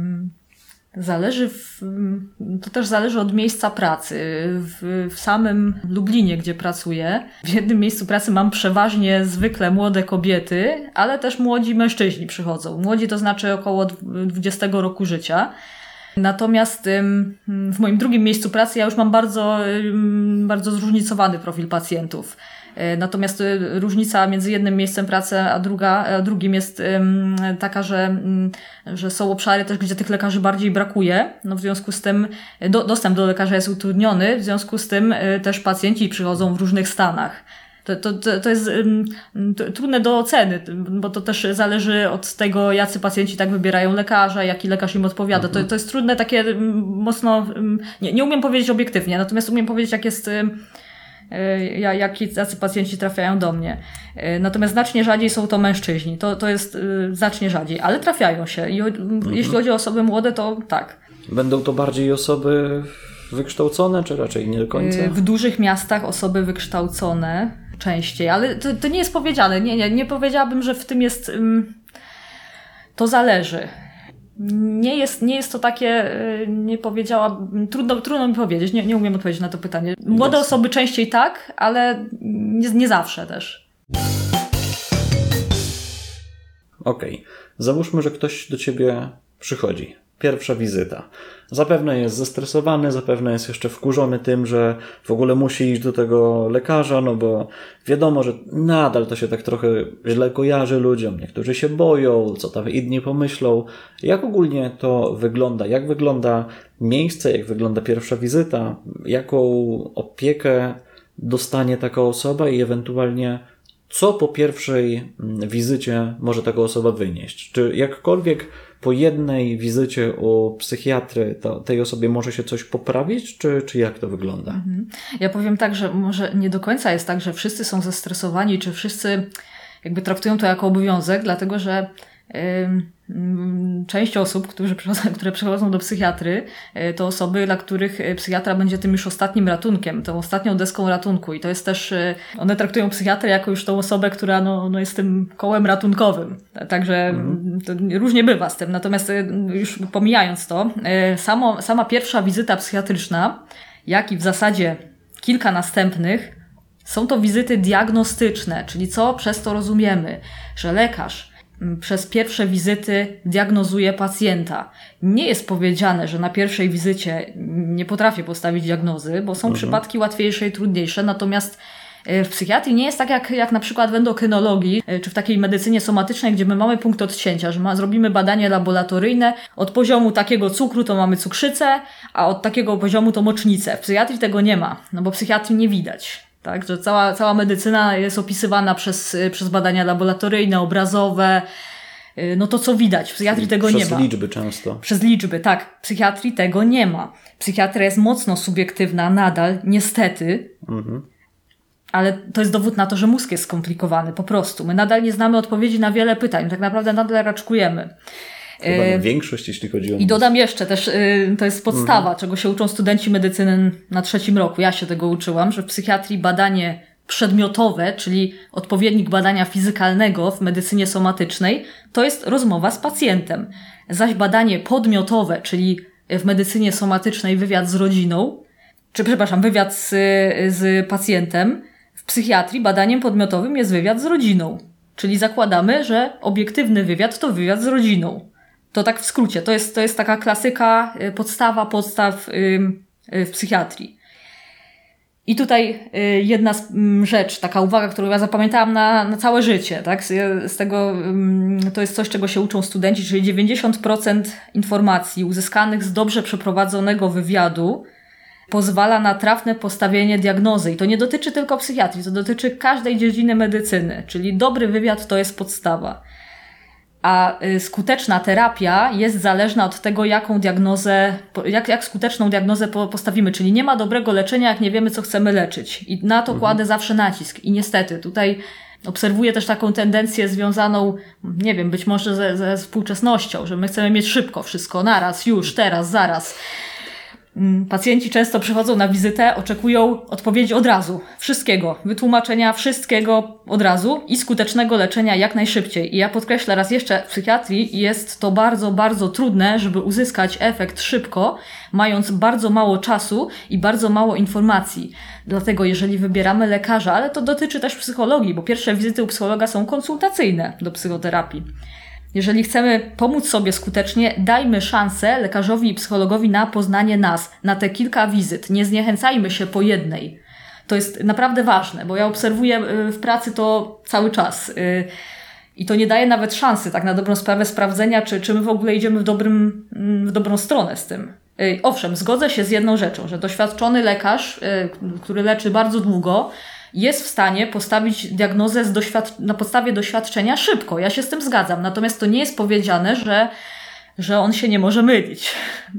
To też zależy od miejsca pracy. W samym Lublinie, gdzie pracuję, w jednym miejscu pracy mam przeważnie zwykle młode kobiety, ale też młodzi mężczyźni przychodzą. Młodzi to znaczy około 20 roku życia. Natomiast w moim drugim miejscu pracy ja już mam bardzo zróżnicowany profil pacjentów. Natomiast różnica między jednym miejscem pracy a drugim jest taka, że są obszary też, gdzie tych lekarzy bardziej brakuje. No w związku z tym dostęp do lekarza jest utrudniony, w związku z tym też pacjenci przychodzą w różnych stanach. To jest trudne do oceny, bo to też zależy od tego, jacy pacjenci tak wybierają lekarza, jaki lekarz im odpowiada. To jest trudne, takie mocno, nie umiem powiedzieć obiektywnie, natomiast umiem powiedzieć, jacy pacjenci trafiają do mnie. Natomiast znacznie rzadziej są to mężczyźni. To jest znacznie rzadziej, ale trafiają się. I jeśli chodzi o osoby młode, to tak. Będą to bardziej osoby wykształcone, czy raczej nie do końca? W dużych miastach osoby wykształcone częściej, ale to nie jest powiedziane. Nie powiedziałabym, że w tym jest... To zależy. Nie jest to takie, nie powiedziałabym, trudno mi powiedzieć, nie umiem odpowiedzieć na to pytanie. Młode osoby częściej tak, ale nie zawsze też. Okej. Załóżmy, że ktoś do Ciebie przychodzi. Pierwsza wizyta. Zapewne jest zestresowany, zapewne jest jeszcze wkurzony tym, że w ogóle musi iść do tego lekarza, no bo wiadomo, że nadal to się tak trochę źle kojarzy ludziom. Niektórzy się boją, co tam inni pomyślą. Jak ogólnie to wygląda? Jak wygląda miejsce? Jak wygląda pierwsza wizyta? Jaką opiekę dostanie taka osoba i ewentualnie co po pierwszej wizycie może taka osoba wynieść? Czy jakkolwiek po jednej wizycie u psychiatry to tej osobie może się coś poprawić, czy jak to wygląda? Ja powiem tak, że może nie do końca jest tak, że wszyscy są zestresowani, czy wszyscy jakby traktują to jako obowiązek, dlatego że część osób, które przychodzą do psychiatry, to osoby, dla których psychiatra będzie tym już ostatnim ratunkiem, tą ostatnią deską ratunku i to jest też, one traktują psychiatrę jako już tą osobę, która no jest tym kołem ratunkowym. Także to różnie bywa z tym. Natomiast już pomijając to, sama pierwsza wizyta psychiatryczna, jak i w zasadzie kilka następnych, są to wizyty diagnostyczne, czyli co przez to rozumiemy, że lekarz przez pierwsze wizyty diagnozuje pacjenta. Nie jest powiedziane, że na pierwszej wizycie nie potrafię postawić diagnozy, bo są przypadki łatwiejsze i trudniejsze, natomiast w psychiatrii nie jest tak jak na przykład w endokrynologii, czy w takiej medycynie somatycznej, gdzie my mamy punkt odcięcia, że zrobimy badanie laboratoryjne, od poziomu takiego cukru to mamy cukrzycę, a od takiego poziomu to mocznicę. W psychiatrii tego nie ma, no bo psychiatrii nie widać. tak? Że cała medycyna jest opisywana przez badania laboratoryjne, obrazowe, no to co widać, w psychiatrii tego nie ma. Przez liczby często. Przez liczby, tak. W psychiatrii tego nie ma. Psychiatria jest mocno subiektywna nadal, niestety. Ale to jest dowód na to, że mózg jest skomplikowany, po prostu. My nadal nie znamy odpowiedzi na wiele pytań. Tak naprawdę nadal raczkujemy. Chyba na większość, jeśli chodzi o... I dodam jeszcze też, to jest podstawa, czego się uczą studenci medycyny na 3. roku. Ja się tego uczyłam, że w psychiatrii badanie przedmiotowe, czyli odpowiednik badania fizykalnego w medycynie somatycznej, to jest rozmowa z pacjentem. Zaś badanie podmiotowe, czyli w medycynie somatycznej wywiad z rodziną, wywiad z pacjentem, w psychiatrii badaniem podmiotowym jest wywiad z rodziną. Czyli zakładamy, że obiektywny wywiad to wywiad z rodziną. To tak w skrócie. To jest taka klasyka, podstaw w psychiatrii. I tutaj jedna rzecz, taka uwaga, którą ja zapamiętałam na całe życie, tak? Z tego, to jest coś, czego się uczą studenci, czyli 90% informacji uzyskanych z dobrze przeprowadzonego wywiadu pozwala na trafne postawienie diagnozy. I to nie dotyczy tylko psychiatrii, to dotyczy każdej dziedziny medycyny, czyli dobry wywiad to jest podstawa. A skuteczna terapia jest zależna od tego, jaką diagnozę, jak skuteczną diagnozę postawimy. Czyli nie ma dobrego leczenia, jak nie wiemy, co chcemy leczyć. I na to kładę zawsze nacisk. I niestety tutaj obserwuję też taką tendencję związaną, nie wiem, być może ze współczesnością, że my chcemy mieć szybko wszystko, naraz, już, teraz, zaraz. Pacjenci często przychodzą na wizytę, oczekują odpowiedzi od razu. Wszystkiego. Wytłumaczenia wszystkiego od razu i skutecznego leczenia jak najszybciej. I ja podkreślę raz jeszcze, w psychiatrii jest to bardzo, bardzo trudne, żeby uzyskać efekt szybko, mając bardzo mało czasu i bardzo mało informacji. Dlatego jeżeli wybieramy lekarza, ale to dotyczy też psychologii, bo pierwsze wizyty u psychologa są konsultacyjne do psychoterapii. Jeżeli chcemy pomóc sobie skutecznie, dajmy szansę lekarzowi i psychologowi na poznanie nas, na te kilka wizyt. Nie zniechęcajmy się po jednej. To jest naprawdę ważne, bo ja obserwuję w pracy to cały czas. I to nie daje nawet szansy, tak na dobrą sprawę, sprawdzenia, czy my w ogóle idziemy w dobrą stronę z tym. Owszem, zgodzę się z jedną rzeczą, że doświadczony lekarz, który leczy bardzo długo, jest w stanie postawić diagnozę na podstawie doświadczenia szybko. Ja się z tym zgadzam. Natomiast to nie jest powiedziane, że on się nie może mylić.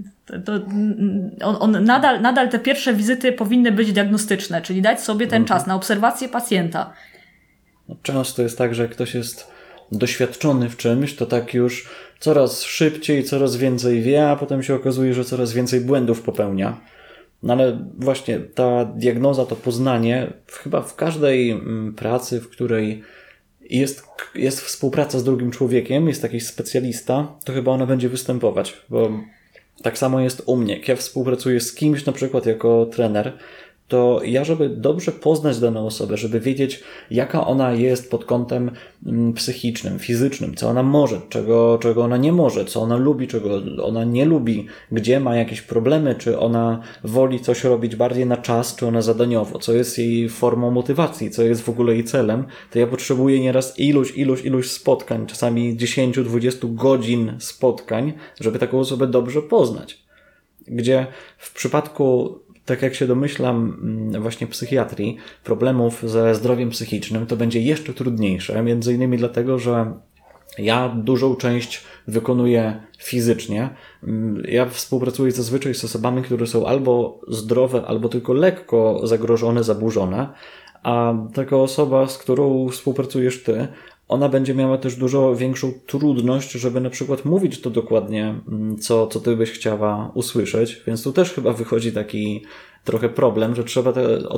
Nadal te pierwsze wizyty powinny być diagnostyczne, czyli dać sobie ten czas na obserwację pacjenta. Często jest tak, że jak ktoś jest doświadczony w czymś, to tak już coraz szybciej, coraz więcej wie, a potem się okazuje, że coraz więcej błędów popełnia. No ale właśnie ta diagnoza, to poznanie, chyba w każdej pracy, w której jest współpraca z drugim człowiekiem, jest jakiś specjalista, to chyba ona będzie występować, bo tak samo jest u mnie. Jak ja współpracuję z kimś, na przykład jako trener, to ja, żeby dobrze poznać daną osobę, żeby wiedzieć, jaka ona jest pod kątem psychicznym, fizycznym, co ona może, czego ona nie może, co ona lubi, czego ona nie lubi, gdzie ma jakieś problemy, czy ona woli coś robić bardziej na czas, czy ona zadaniowo, co jest jej formą motywacji, co jest w ogóle jej celem, to ja potrzebuję nieraz iluś spotkań, czasami 10-20 godzin spotkań, żeby taką osobę dobrze poznać. Gdzie w przypadku, tak jak się domyślam, właśnie psychiatrii, problemów ze zdrowiem psychicznym, to będzie jeszcze trudniejsze, między innymi dlatego, że ja dużą część wykonuję fizycznie. Ja współpracuję zazwyczaj z osobami, które są albo zdrowe, albo tylko lekko zagrożone, zaburzone, a taka osoba, z którą współpracujesz ty, ona będzie miała też dużo większą trudność, żeby na przykład mówić to dokładnie, co ty byś chciała usłyszeć, więc tu też chyba wychodzi taki trochę problem, że trzeba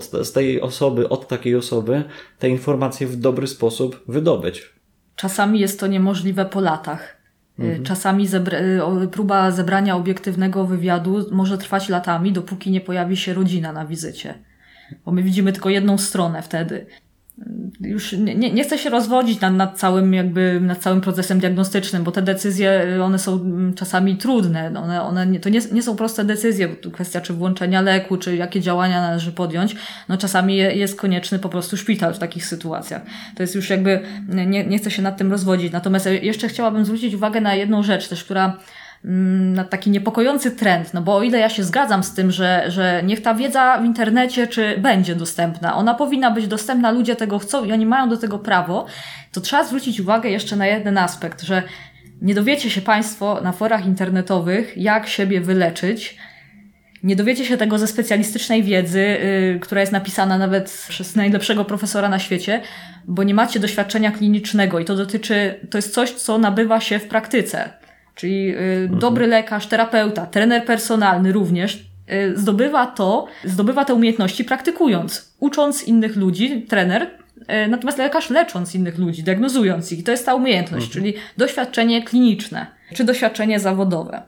od takiej osoby te informacje w dobry sposób wydobyć. Czasami jest to niemożliwe po latach. Czasami próba zebrania obiektywnego wywiadu może trwać latami, dopóki nie pojawi się rodzina na wizycie. Bo my widzimy tylko jedną stronę wtedy. Już nie chcę się rozwodzić nad całym procesem diagnostycznym, bo te decyzje, one są czasami trudne. To nie są proste decyzje, bo tu kwestia czy włączenia leku, czy jakie działania należy podjąć. No czasami jest konieczny po prostu szpital w takich sytuacjach. To jest już nie chcę się nad tym rozwodzić. Natomiast jeszcze chciałabym zwrócić uwagę na jedną rzecz też, która na taki niepokojący trend, no bo o ile ja się zgadzam z tym, że niech ta wiedza w internecie czy będzie dostępna, ona powinna być dostępna, ludzie tego chcą i oni mają do tego prawo, to trzeba zwrócić uwagę jeszcze na jeden aspekt, że nie dowiecie się Państwo na forach internetowych, jak siebie wyleczyć. Nie dowiecie się tego ze specjalistycznej wiedzy, która jest napisana nawet przez najlepszego profesora na świecie, bo nie macie doświadczenia klinicznego i to jest coś, co nabywa się w praktyce. Czyli dobry lekarz, terapeuta, trener personalny również zdobywa te umiejętności praktykując, ucząc innych ludzi, trener, natomiast lekarz lecząc innych ludzi, diagnozując ich. I to jest ta umiejętność, czyli doświadczenie kliniczne czy doświadczenie zawodowe.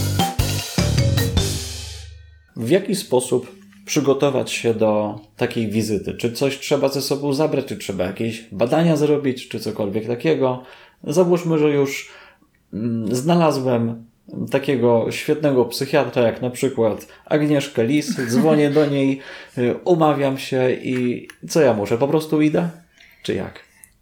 W jaki sposób przygotować się do takiej wizyty? Czy coś trzeba ze sobą zabrać, czy trzeba jakieś badania zrobić, czy cokolwiek takiego? Załóżmy, że już znalazłem takiego świetnego psychiatra, jak na przykład Agnieszkę Lis, dzwonię do niej, umawiam się i co ja muszę? Po prostu idę? Czy jak?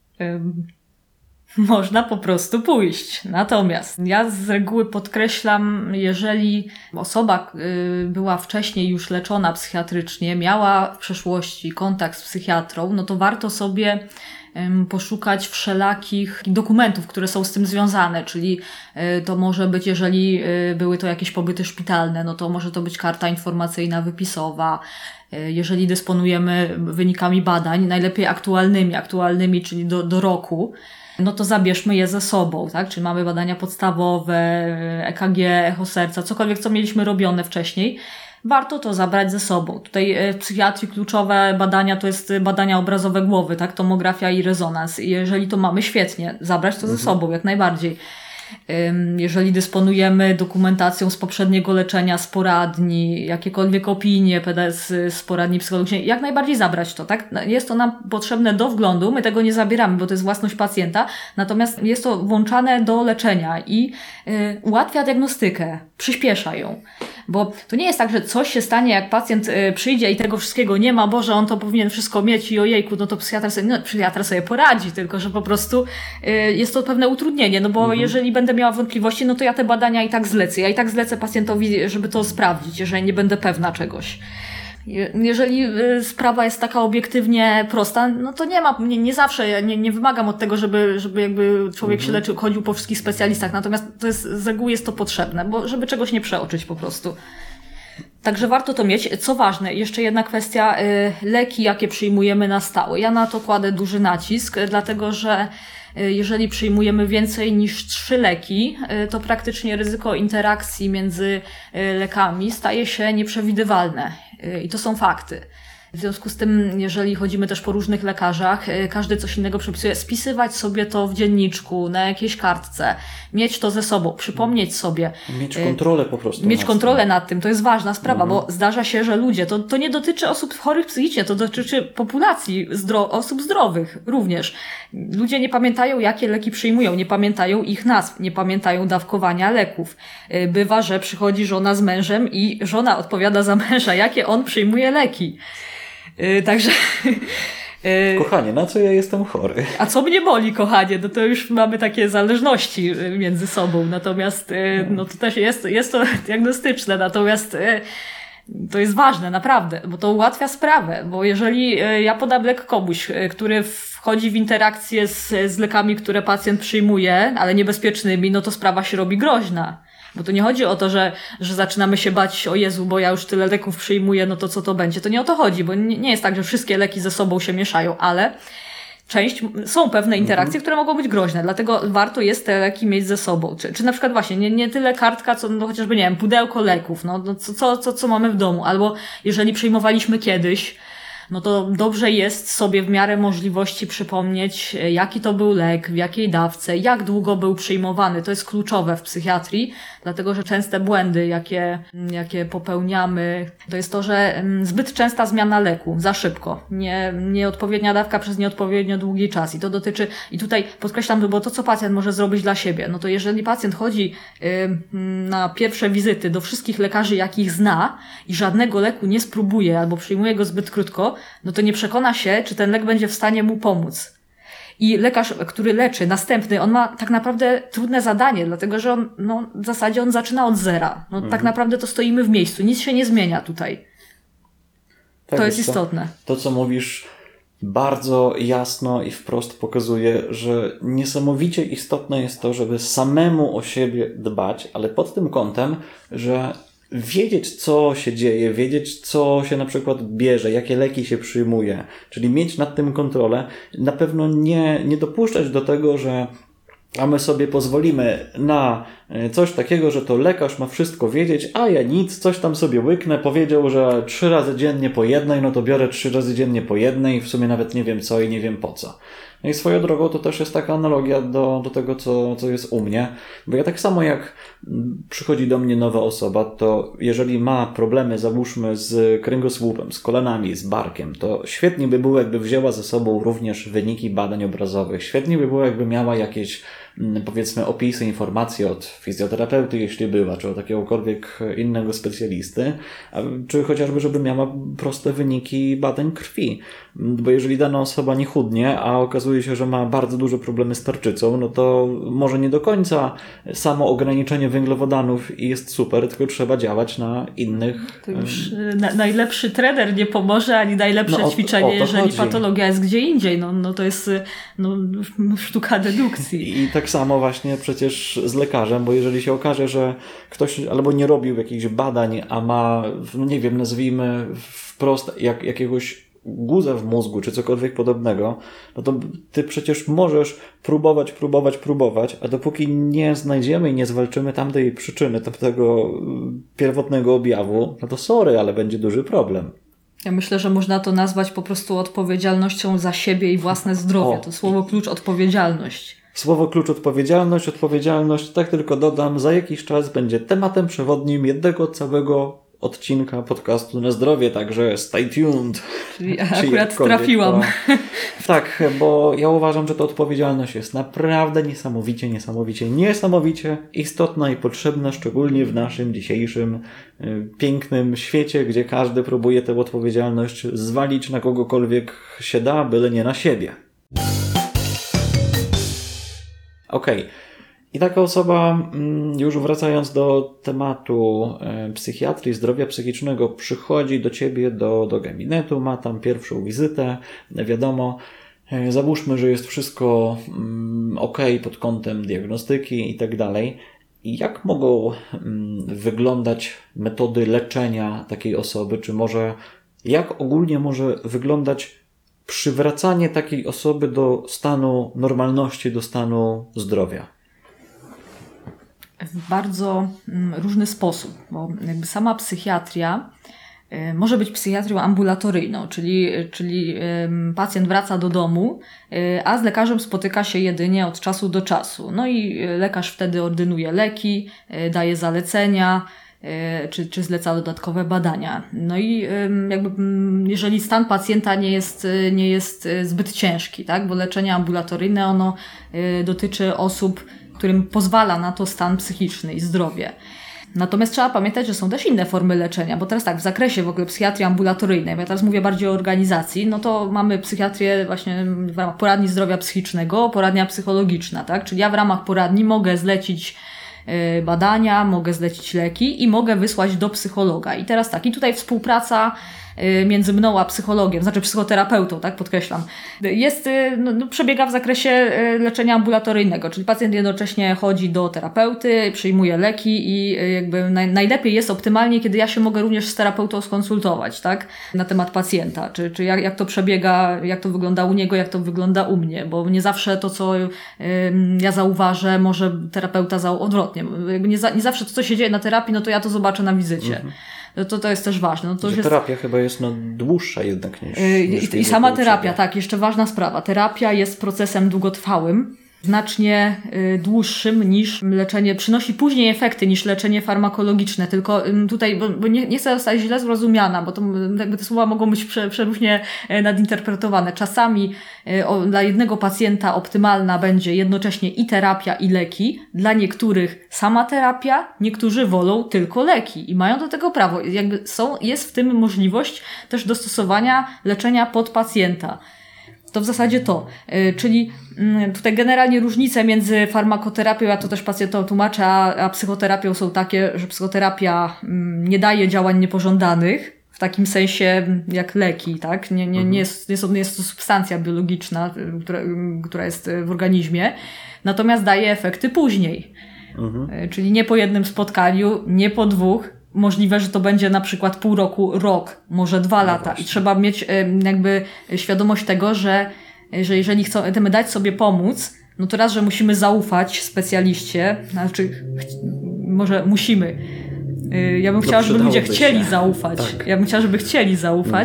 Można po prostu pójść. Natomiast ja z reguły podkreślam, jeżeli osoba była wcześniej już leczona psychiatrycznie, miała w przeszłości kontakt z psychiatrą, no to warto sobie poszukać wszelakich dokumentów, które są z tym związane, czyli to może być, jeżeli były to jakieś pobyty szpitalne, no to może to być karta informacyjna wypisowa. Jeżeli dysponujemy wynikami badań, najlepiej aktualnymi, czyli do roku, no to zabierzmy je ze sobą, tak? Czyli mamy badania podstawowe, EKG, echo serca, cokolwiek, co mieliśmy robione wcześniej. Warto to zabrać ze sobą. Tutaj w psychiatrii kluczowe badania to jest badania obrazowe głowy, tak? Tomografia i rezonans. I jeżeli to mamy, świetnie, zabrać to ze sobą, jak najbardziej. Jeżeli dysponujemy dokumentacją z poprzedniego leczenia, z poradni, jakiekolwiek opinie z poradni psychologicznej, jak najbardziej zabrać to, tak? Jest to nam potrzebne do wglądu, my tego nie zabieramy, bo to jest własność pacjenta, natomiast jest to włączane do leczenia i ułatwia diagnostykę, przyspiesza ją. Bo to nie jest tak, że coś się stanie, jak pacjent przyjdzie i tego wszystkiego nie ma, Boże, on to powinien wszystko mieć i ojejku, no to psychiatra sobie poradzi, tylko że po prostu jest to pewne utrudnienie, no bo jeżeli będę miała wątpliwości, no to ja te badania i tak zlecę. Ja i tak zlecę pacjentowi, żeby to sprawdzić, jeżeli nie będę pewna czegoś. Jeżeli sprawa jest taka obiektywnie prosta, no to nie zawsze, nie wymagam od tego, żeby jakby człowiek się leczył, chodził po wszystkich specjalistach, natomiast z reguły jest to potrzebne, bo żeby czegoś nie przeoczyć po prostu. Także warto to mieć. Co ważne, jeszcze jedna kwestia, leki, jakie przyjmujemy na stałe. Ja na to kładę duży nacisk, dlatego że jeżeli przyjmujemy więcej niż 3 leki, to praktycznie ryzyko interakcji między lekami staje się nieprzewidywalne. I to są fakty. W związku z tym, jeżeli chodzimy też po różnych lekarzach, każdy coś innego przepisuje, spisywać sobie to w dzienniczku, na jakiejś kartce, mieć to ze sobą, przypomnieć sobie. Mieć kontrolę po prostu. Mieć kontrolę nad tym, to jest ważna sprawa, bo zdarza się, że ludzie, to nie dotyczy osób chorych psychicznie, to dotyczy populacji, osób zdrowych również. Ludzie nie pamiętają, jakie leki przyjmują, nie pamiętają ich nazw, nie pamiętają dawkowania leków. Bywa, że przychodzi żona z mężem i żona odpowiada za męża, jakie on przyjmuje leki. Także... Kochanie, na co ja jestem chory? A co mnie boli, kochanie? No to już mamy takie zależności między sobą. Natomiast no to też jest to diagnostyczne. Natomiast to jest ważne, naprawdę, bo to ułatwia sprawę. Bo jeżeli ja podam lek komuś, który wchodzi w interakcję z lekami, które pacjent przyjmuje, ale niebezpiecznymi, no to sprawa się robi groźna. Bo to nie chodzi o to, że zaczynamy się bać, o Jezu, bo ja już tyle leków przyjmuję, no to co to będzie? To nie o to chodzi, bo nie jest tak, że wszystkie leki ze sobą się mieszają, ale są pewne interakcje, które mogą być groźne, dlatego warto jest te leki mieć ze sobą. Czy na przykład właśnie nie tyle kartka, co no chociażby, nie wiem, pudełko leków, no co mamy w domu, albo jeżeli przyjmowaliśmy kiedyś, no to dobrze jest sobie w miarę możliwości przypomnieć, jaki to był lek, w jakiej dawce, jak długo był przyjmowany. To jest kluczowe w psychiatrii, dlatego że częste błędy, jakie popełniamy, to jest to, że zbyt częsta zmiana leku, za szybko, nieodpowiednia dawka przez nieodpowiednio długi czas. I to dotyczy, i tutaj podkreślam, bo to, co pacjent może zrobić dla siebie, no to jeżeli pacjent chodzi na pierwsze wizyty do wszystkich lekarzy, jakich zna i żadnego leku nie spróbuje albo przyjmuje go zbyt krótko, no to nie przekona się, czy ten lek będzie w stanie mu pomóc. I lekarz, który leczy, następny, on ma tak naprawdę trudne zadanie, dlatego że on, w zasadzie on zaczyna od zera. Tak naprawdę to stoimy w miejscu, nic się nie zmienia tutaj. Tak, to jest istotne. To, co mówisz, bardzo jasno i wprost pokazuje, że niesamowicie istotne jest to, żeby samemu o siebie dbać, ale pod tym kątem, że wiedzieć, co się dzieje, wiedzieć, co się na przykład bierze, jakie leki się przyjmuje, czyli mieć nad tym kontrolę, na pewno nie dopuszczać do tego, że a my sobie pozwolimy na coś takiego, że to lekarz ma wszystko wiedzieć, a ja nic, coś tam sobie łyknę, powiedział, że 3 razy dziennie po jednej, no to biorę 3 razy dziennie po jednej i w sumie nawet nie wiem co i nie wiem po co. No i swoją drogą to też jest taka analogia do tego, co jest u mnie, bo ja tak samo jak przychodzi do mnie nowa osoba, to jeżeli ma problemy, załóżmy, z kręgosłupem, z kolanami, z barkiem, to świetnie by było, jakby wzięła ze sobą również wyniki badań obrazowych, świetnie by było, jakby miała jakieś, powiedzmy, opisy, informacje od fizjoterapeuty, jeśli była, czy od jakiegokolwiek innego specjalisty, czy chociażby, żeby miała proste wyniki badań krwi. Bo jeżeli dana osoba nie chudnie, a okazuje się, że ma bardzo duże problemy z tarczycą, no to może nie do końca samo ograniczenie węglowodanów jest super, tylko trzeba działać na innych... To już najlepszy trener nie pomoże, ani najlepsze ćwiczenie, jeżeli chodzi. Patologia jest gdzie indziej. To jest sztuka dedukcji. I tak samo właśnie przecież z lekarzem, bo jeżeli się okaże, że ktoś albo nie robił jakichś badań, a ma, nie wiem, nazwijmy wprost jakiegoś guza w mózgu, czy cokolwiek podobnego, no to ty przecież możesz próbować, a dopóki nie znajdziemy i nie zwalczymy tamtej przyczyny, tamtego pierwotnego objawu, no to sorry, ale będzie duży problem. Ja myślę, że można to nazwać po prostu odpowiedzialnością za siebie i własne zdrowie. To słowo klucz odpowiedzialność. Słowo klucz odpowiedzialność, tak tylko dodam, za jakiś czas będzie tematem przewodnim jednego całego odcinka podcastu Na Zdrowie, także stay tuned. Czyli akurat trafiłam. Tak, bo ja uważam, że ta odpowiedzialność jest naprawdę niesamowicie istotna i potrzebna, szczególnie w naszym dzisiejszym pięknym świecie, gdzie każdy próbuje tę odpowiedzialność zwalić na kogokolwiek się da, byle nie na siebie. Okej. I taka osoba, już wracając do tematu psychiatrii, zdrowia psychicznego, przychodzi do ciebie do gabinetu, ma tam pierwszą wizytę, wiadomo, załóżmy, że jest wszystko ok pod kątem diagnostyki i tak dalej. I jak mogą wyglądać metody leczenia takiej osoby, czy może jak ogólnie może wyglądać przywracanie takiej osoby do stanu normalności, do stanu zdrowia? W bardzo różny sposób, bo jakby sama psychiatria może być psychiatrią ambulatoryjną, czyli pacjent wraca do domu, a z lekarzem spotyka się jedynie od czasu do czasu. No i lekarz wtedy ordynuje leki, daje zalecenia, czy zleca dodatkowe badania. No i jakby jeżeli stan pacjenta nie jest zbyt ciężki, tak, bo leczenie ambulatoryjne ono dotyczy osób, którym pozwala na to stan psychiczny i zdrowie. Natomiast trzeba pamiętać, że są też inne formy leczenia, bo teraz tak, w zakresie w ogóle psychiatrii ambulatoryjnej, bo ja teraz mówię bardziej o organizacji, no to mamy psychiatrię właśnie w ramach poradni zdrowia psychicznego, poradnia psychologiczna, tak? Czyli ja w ramach poradni mogę zlecić badania, mogę zlecić leki i mogę wysłać do psychologa. I teraz tak, i tutaj współpraca między mną a psychologiem, znaczy psychoterapeutą, tak, podkreślam, przebiega w zakresie leczenia ambulatoryjnego, czyli pacjent jednocześnie chodzi do terapeuty, przyjmuje leki i jakby najlepiej jest optymalnie, kiedy ja się mogę również z terapeutą skonsultować, tak, na temat pacjenta, czy jak to przebiega, jak to wygląda u niego, jak to wygląda u mnie, bo nie zawsze to, co ja zauważę, może terapeuta odwrotnie. Nie zawsze to, co się dzieje na terapii, no to ja to zobaczę na wizycie. To jest też ważne. No to już terapia chyba jest dłuższa jednak niż i sama terapia, tak, jeszcze ważna sprawa. Terapia jest procesem długotrwałym, znacznie dłuższym niż leczenie, przynosi później efekty niż leczenie farmakologiczne, tylko tutaj, bo nie chcę zostać źle zrozumiana, bo to jakby te słowa mogą być przeróżnie nadinterpretowane. Czasami dla jednego pacjenta optymalna będzie jednocześnie i terapia, i leki. Dla niektórych sama terapia, niektórzy wolą tylko leki i mają do tego prawo. Jakby jest w tym możliwość też dostosowania leczenia pod pacjenta. To w zasadzie to. Czyli tutaj generalnie różnice między farmakoterapią, ja to też pacjentom tłumaczę, a psychoterapią są takie, że psychoterapia nie daje działań niepożądanych, w takim sensie jak leki, tak? Nie jest to substancja biologiczna, która jest w organizmie, natomiast daje efekty później. Czyli nie po jednym spotkaniu, nie po 2. Możliwe, że to będzie na przykład pół roku, rok, może 2 lata. Właśnie. I trzeba mieć jakby świadomość tego, że jeżeli chcemy dać sobie pomóc, no to raz, że musimy zaufać specjaliście, znaczy może musimy. Ja bym chciała, żeby ludzie chcieli zaufać. Tak. Ja bym chciała, żeby chcieli zaufać.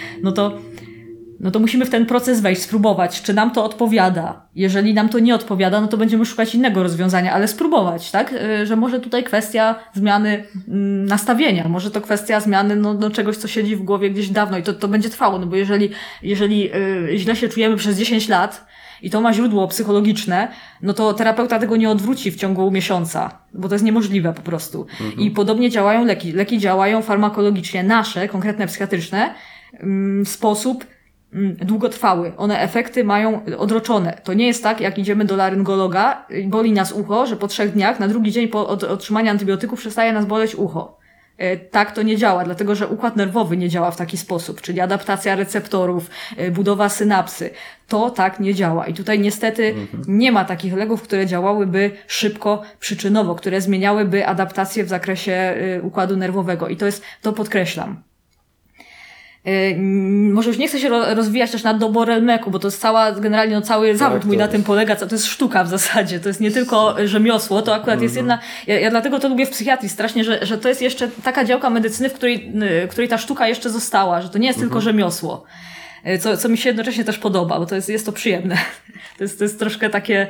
No to musimy w ten proces wejść, spróbować, czy nam to odpowiada. Jeżeli nam to nie odpowiada, no to będziemy szukać innego rozwiązania, ale spróbować, tak? Że może tutaj kwestia zmiany nastawienia, może to kwestia zmiany czegoś, co siedzi w głowie gdzieś dawno i to będzie trwało, no bo jeżeli źle się czujemy przez 10 lat i to ma źródło psychologiczne, no to terapeuta tego nie odwróci w ciągu miesiąca, bo to jest niemożliwe po prostu. I podobnie działają leki. Leki działają farmakologicznie, nasze, konkretne psychiatryczne, w sposób długotrwały. One efekty mają odroczone. To nie jest tak, jak idziemy do laryngologa, boli nas ucho, że po 3 dniach, na drugi dzień po otrzymaniu antybiotyków przestaje nas boleć ucho. Tak to nie działa, dlatego że układ nerwowy nie działa w taki sposób, czyli adaptacja receptorów, budowa synapsy. To tak nie działa. I tutaj niestety nie ma takich leków, które działałyby szybko, przyczynowo, które zmieniałyby adaptację w zakresie układu nerwowego. I to podkreślam. Może już nie chcę się rozwijać też nad doborem leku, bo to jest generalnie cały zawód mój na tym polega, to jest sztuka w zasadzie, to jest nie tylko rzemiosło, to akurat jest jedna, ja dlatego to lubię w psychiatrii strasznie, że to jest jeszcze taka działka medycyny, w której ta sztuka jeszcze została, że to nie jest tylko rzemiosło, co mi się jednocześnie też podoba, bo jest to przyjemne, to jest troszkę takie,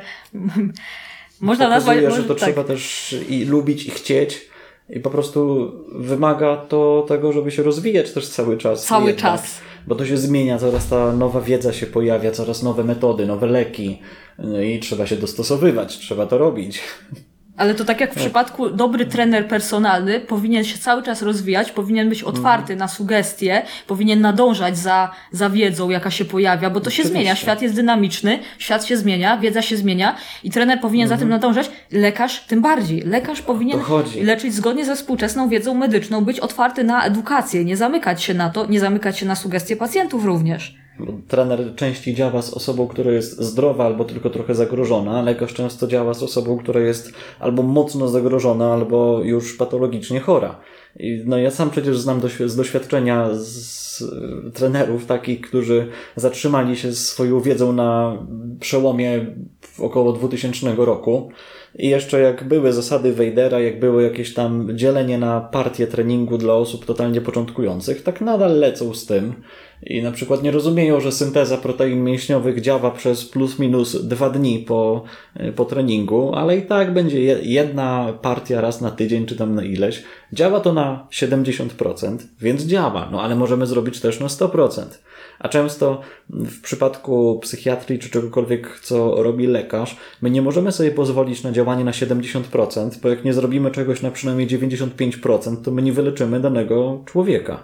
można nazwać... że to trzeba też i lubić, i chcieć. I po prostu wymaga to tego, żeby się rozwijać też cały czas. Cały czas. Bo to się zmienia, coraz ta nowa wiedza się pojawia, coraz nowe metody, nowe leki. No i trzeba się dostosowywać, trzeba to robić. Ale to tak jak w przypadku dobry trener personalny powinien się cały czas rozwijać, powinien być otwarty na sugestie, powinien nadążać za wiedzą, jaka się pojawia, bo to się zmienia. Świat jest dynamiczny, świat się zmienia, wiedza się zmienia i trener powinien za tym nadążać. Lekarz tym bardziej. Lekarz powinien leczyć zgodnie ze współczesną wiedzą medyczną, być otwarty na edukację, nie zamykać się na to, nie zamykać się na sugestie pacjentów również. Bo trener częściej działa z osobą, która jest zdrowa albo tylko trochę zagrożona, a lekarz często działa z osobą, która jest albo mocno zagrożona, albo już patologicznie chora. I ja sam przecież znam z doświadczenia z trenerów takich, którzy zatrzymali się swoją wiedzą na przełomie około 2000 roku. I jeszcze jak były zasady Weidera, jak było jakieś tam dzielenie na partie treningu dla osób totalnie początkujących, tak nadal lecą z tym. I na przykład nie rozumieją, że synteza protein mięśniowych działa przez plus minus 2 dni po treningu, ale i tak będzie jedna partia raz na tydzień, czy tam na ileś. Działa to na 70%, więc działa, ale możemy zrobić też na 100%. A często w przypadku psychiatrii czy czegokolwiek, co robi lekarz, my nie możemy sobie pozwolić na działanie na 70%, bo jak nie zrobimy czegoś na przynajmniej 95%, to my nie wyleczymy danego człowieka.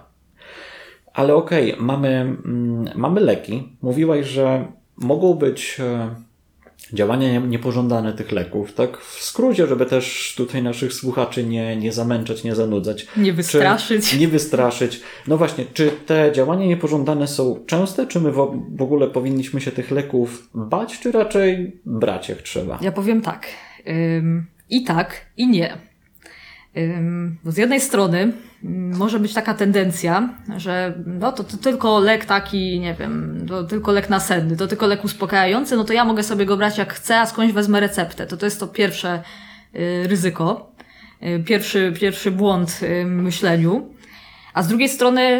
Ale okej, mamy leki. Mówiłaś, że mogą być działania niepożądane tych leków, tak? W skrócie, żeby też tutaj naszych słuchaczy nie zamęczać, nie zanudzać. Nie wystraszyć. Nie wystraszyć. No właśnie, czy te działania niepożądane są częste, czy my w ogóle powinniśmy się tych leków bać, czy raczej brać jak trzeba? Ja powiem tak. I tak, i nie. Z jednej strony może być taka tendencja, że to tylko lek taki, nie wiem, to tylko lek nasenny, to tylko lek uspokajający, to ja mogę sobie go brać jak chcę, a skądś wezmę receptę. To jest to pierwsze ryzyko, pierwszy błąd w myśleniu. A z drugiej strony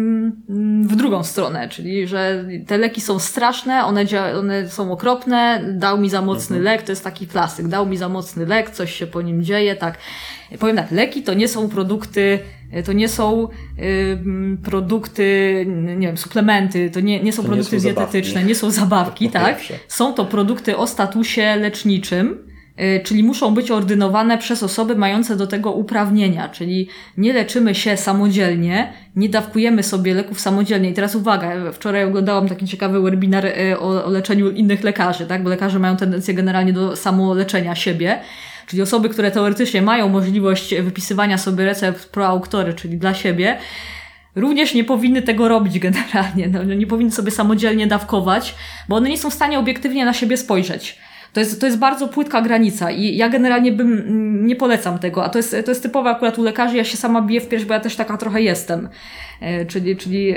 w drugą stronę, czyli że te leki są straszne, one są okropne, dał mi za mocny lek, to jest taki klasyk, dał mi za mocny lek, coś się po nim dzieje, tak. Powiem tak, leki to nie są produkty, nie wiem, suplementy, to nie są produkty dietetyczne, nie są zabawki, tak. Są to produkty o statusie leczniczym, czyli muszą być ordynowane przez osoby mające do tego uprawnienia, czyli nie leczymy się samodzielnie, nie dawkujemy sobie leków samodzielnie. I teraz uwaga, wczoraj oglądałam taki ciekawy webinar o leczeniu innych lekarzy, tak? Bo lekarze mają tendencję generalnie do samoleczenia siebie, czyli osoby, które teoretycznie mają możliwość wypisywania sobie recept pro auctore, czyli dla siebie, również nie powinny tego robić generalnie. Nie powinny sobie samodzielnie dawkować, bo one nie są w stanie obiektywnie na siebie spojrzeć. To jest bardzo płytka granica i ja generalnie nie polecam tego, a to jest typowe akurat u lekarzy, ja się sama biję w pierś, bo ja też taka trochę jestem. Czyli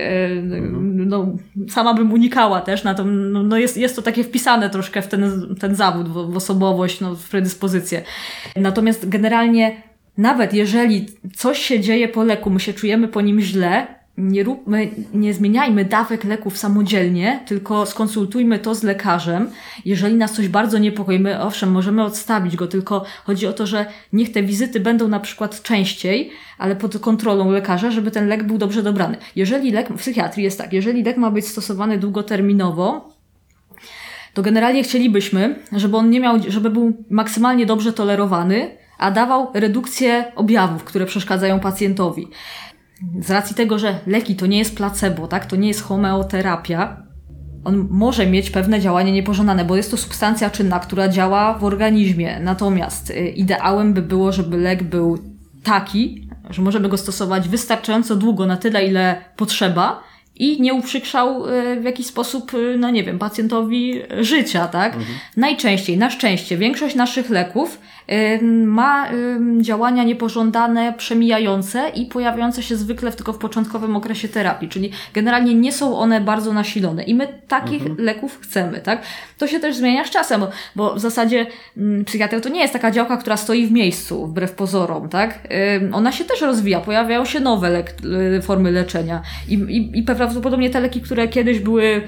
sama bym unikała też, jest to takie wpisane troszkę w ten zawód, w osobowość, w predyspozycję. Natomiast generalnie nawet jeżeli coś się dzieje po leku, my się czujemy po nim źle, nie zmieniajmy dawek leków samodzielnie, tylko skonsultujmy to z lekarzem. Jeżeli nas coś bardzo niepokoi, my owszem, możemy odstawić go, tylko chodzi o to, że niech te wizyty będą na przykład częściej, ale pod kontrolą lekarza, żeby ten lek był dobrze dobrany. Jeżeli lek, w psychiatrii jest tak, jeżeli lek ma być stosowany długoterminowo, to generalnie chcielibyśmy, żeby był maksymalnie dobrze tolerowany, a dawał redukcję objawów, które przeszkadzają pacjentowi. Z racji tego, że leki to nie jest placebo, tak? To nie jest homeoterapia, on może mieć pewne działanie niepożądane, bo jest to substancja czynna, która działa w organizmie. Natomiast ideałem by było, żeby lek był taki, że możemy go stosować wystarczająco długo, na tyle, ile potrzeba i nie uprzykrzał w jakiś sposób, pacjentowi życia, tak? Najczęściej, na szczęście, większość naszych leków ma działania niepożądane, przemijające i pojawiające się zwykle tylko w początkowym okresie terapii, czyli generalnie nie są one bardzo nasilone i my takich leków chcemy, tak? To się też zmienia z czasem, bo w zasadzie psychiatria to nie jest taka działka, która stoi w miejscu, wbrew pozorom, tak? Ona się też rozwija, pojawiają się nowe formy leczenia i prawdopodobnie te leki, które kiedyś były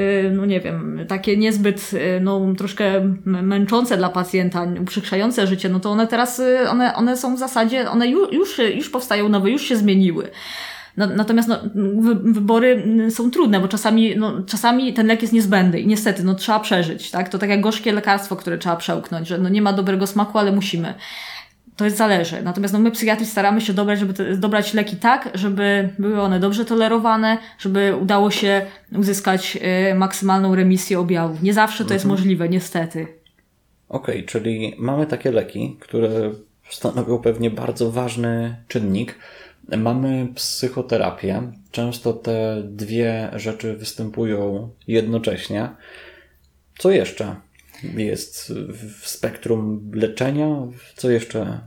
takie niezbyt, troszkę męczące dla pacjenta, uprzykrzające życie, to one teraz, one są w zasadzie, one już powstają nowe, już się zmieniły. Natomiast wybory są trudne, bo czasami ten lek jest niezbędny i niestety trzeba przeżyć, tak? To tak jak gorzkie lekarstwo, które trzeba przełknąć, że nie ma dobrego smaku, ale musimy. To zależy. Natomiast my psychiatrzy staramy się dobrać leki tak, żeby były one dobrze tolerowane, żeby udało się uzyskać maksymalną remisję objawów. Nie zawsze to jest możliwe, niestety. Okej, czyli mamy takie leki, które stanowią pewnie bardzo ważny czynnik. Mamy psychoterapię. Często te dwie rzeczy występują jednocześnie. Co jeszcze jest w spektrum leczenia? Co jeszcze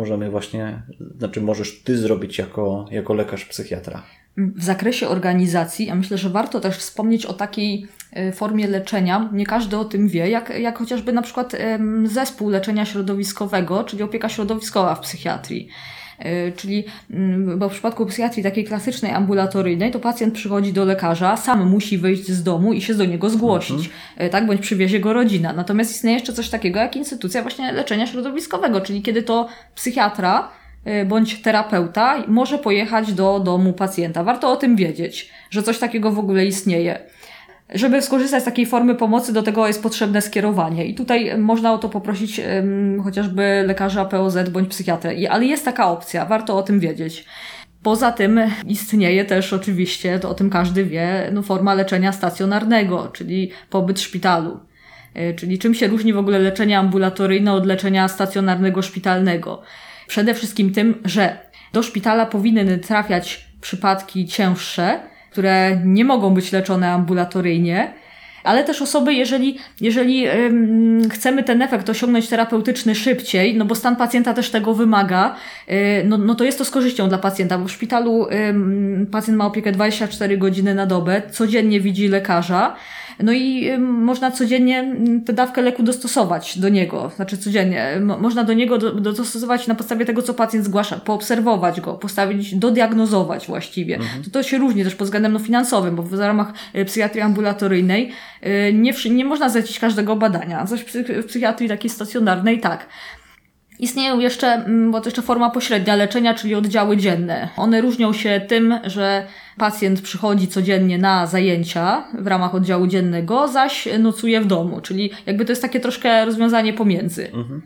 możesz ty zrobić jako lekarz psychiatra? W zakresie organizacji, ja myślę, że warto też wspomnieć o takiej formie leczenia. Nie każdy o tym wie, jak chociażby na przykład zespół leczenia środowiskowego, czyli opieka środowiskowa w psychiatrii. Czyli, bo w przypadku psychiatrii takiej klasycznej, ambulatoryjnej, to pacjent przychodzi do lekarza, sam musi wyjść z domu i się do niego zgłosić, tak, bądź przywiezie go rodzina. Natomiast istnieje jeszcze coś takiego jak instytucja właśnie leczenia środowiskowego, czyli kiedy to psychiatra bądź terapeuta może pojechać do domu pacjenta. Warto o tym wiedzieć, że coś takiego w ogóle istnieje. Żeby skorzystać z takiej formy pomocy, do tego jest potrzebne skierowanie. I tutaj można o to poprosić chociażby lekarza POZ bądź psychiatrę. Ale jest taka opcja, warto o tym wiedzieć. Poza tym istnieje też oczywiście, to o tym każdy wie, forma leczenia stacjonarnego, czyli pobyt w szpitalu. Czyli czym się różni w ogóle leczenie ambulatoryjne od leczenia stacjonarnego szpitalnego? Przede wszystkim tym, że do szpitala powinny trafiać przypadki cięższe, które nie mogą być leczone ambulatoryjnie, ale też osoby, jeżeli chcemy ten efekt osiągnąć terapeutyczny szybciej, bo stan pacjenta też tego wymaga, to jest to z korzyścią dla pacjenta, bo w szpitalu pacjent ma opiekę 24 godziny na dobę, codziennie widzi lekarza, i można codziennie tę dawkę leku dostosować do niego, znaczy codziennie. Można do niego dostosować na podstawie tego, co pacjent zgłasza, poobserwować go, dodiagnozować właściwie. To się różni też pod względem finansowym, bo w ramach psychiatrii ambulatoryjnej nie można zlecić każdego badania. Zaś w psychiatrii takiej stacjonarnej tak. Istnieją jeszcze forma pośrednia leczenia, czyli oddziały dzienne. One różnią się tym, że pacjent przychodzi codziennie na zajęcia w ramach oddziału dziennego, zaś nocuje w domu, czyli to jest takie troszkę rozwiązanie pomiędzy.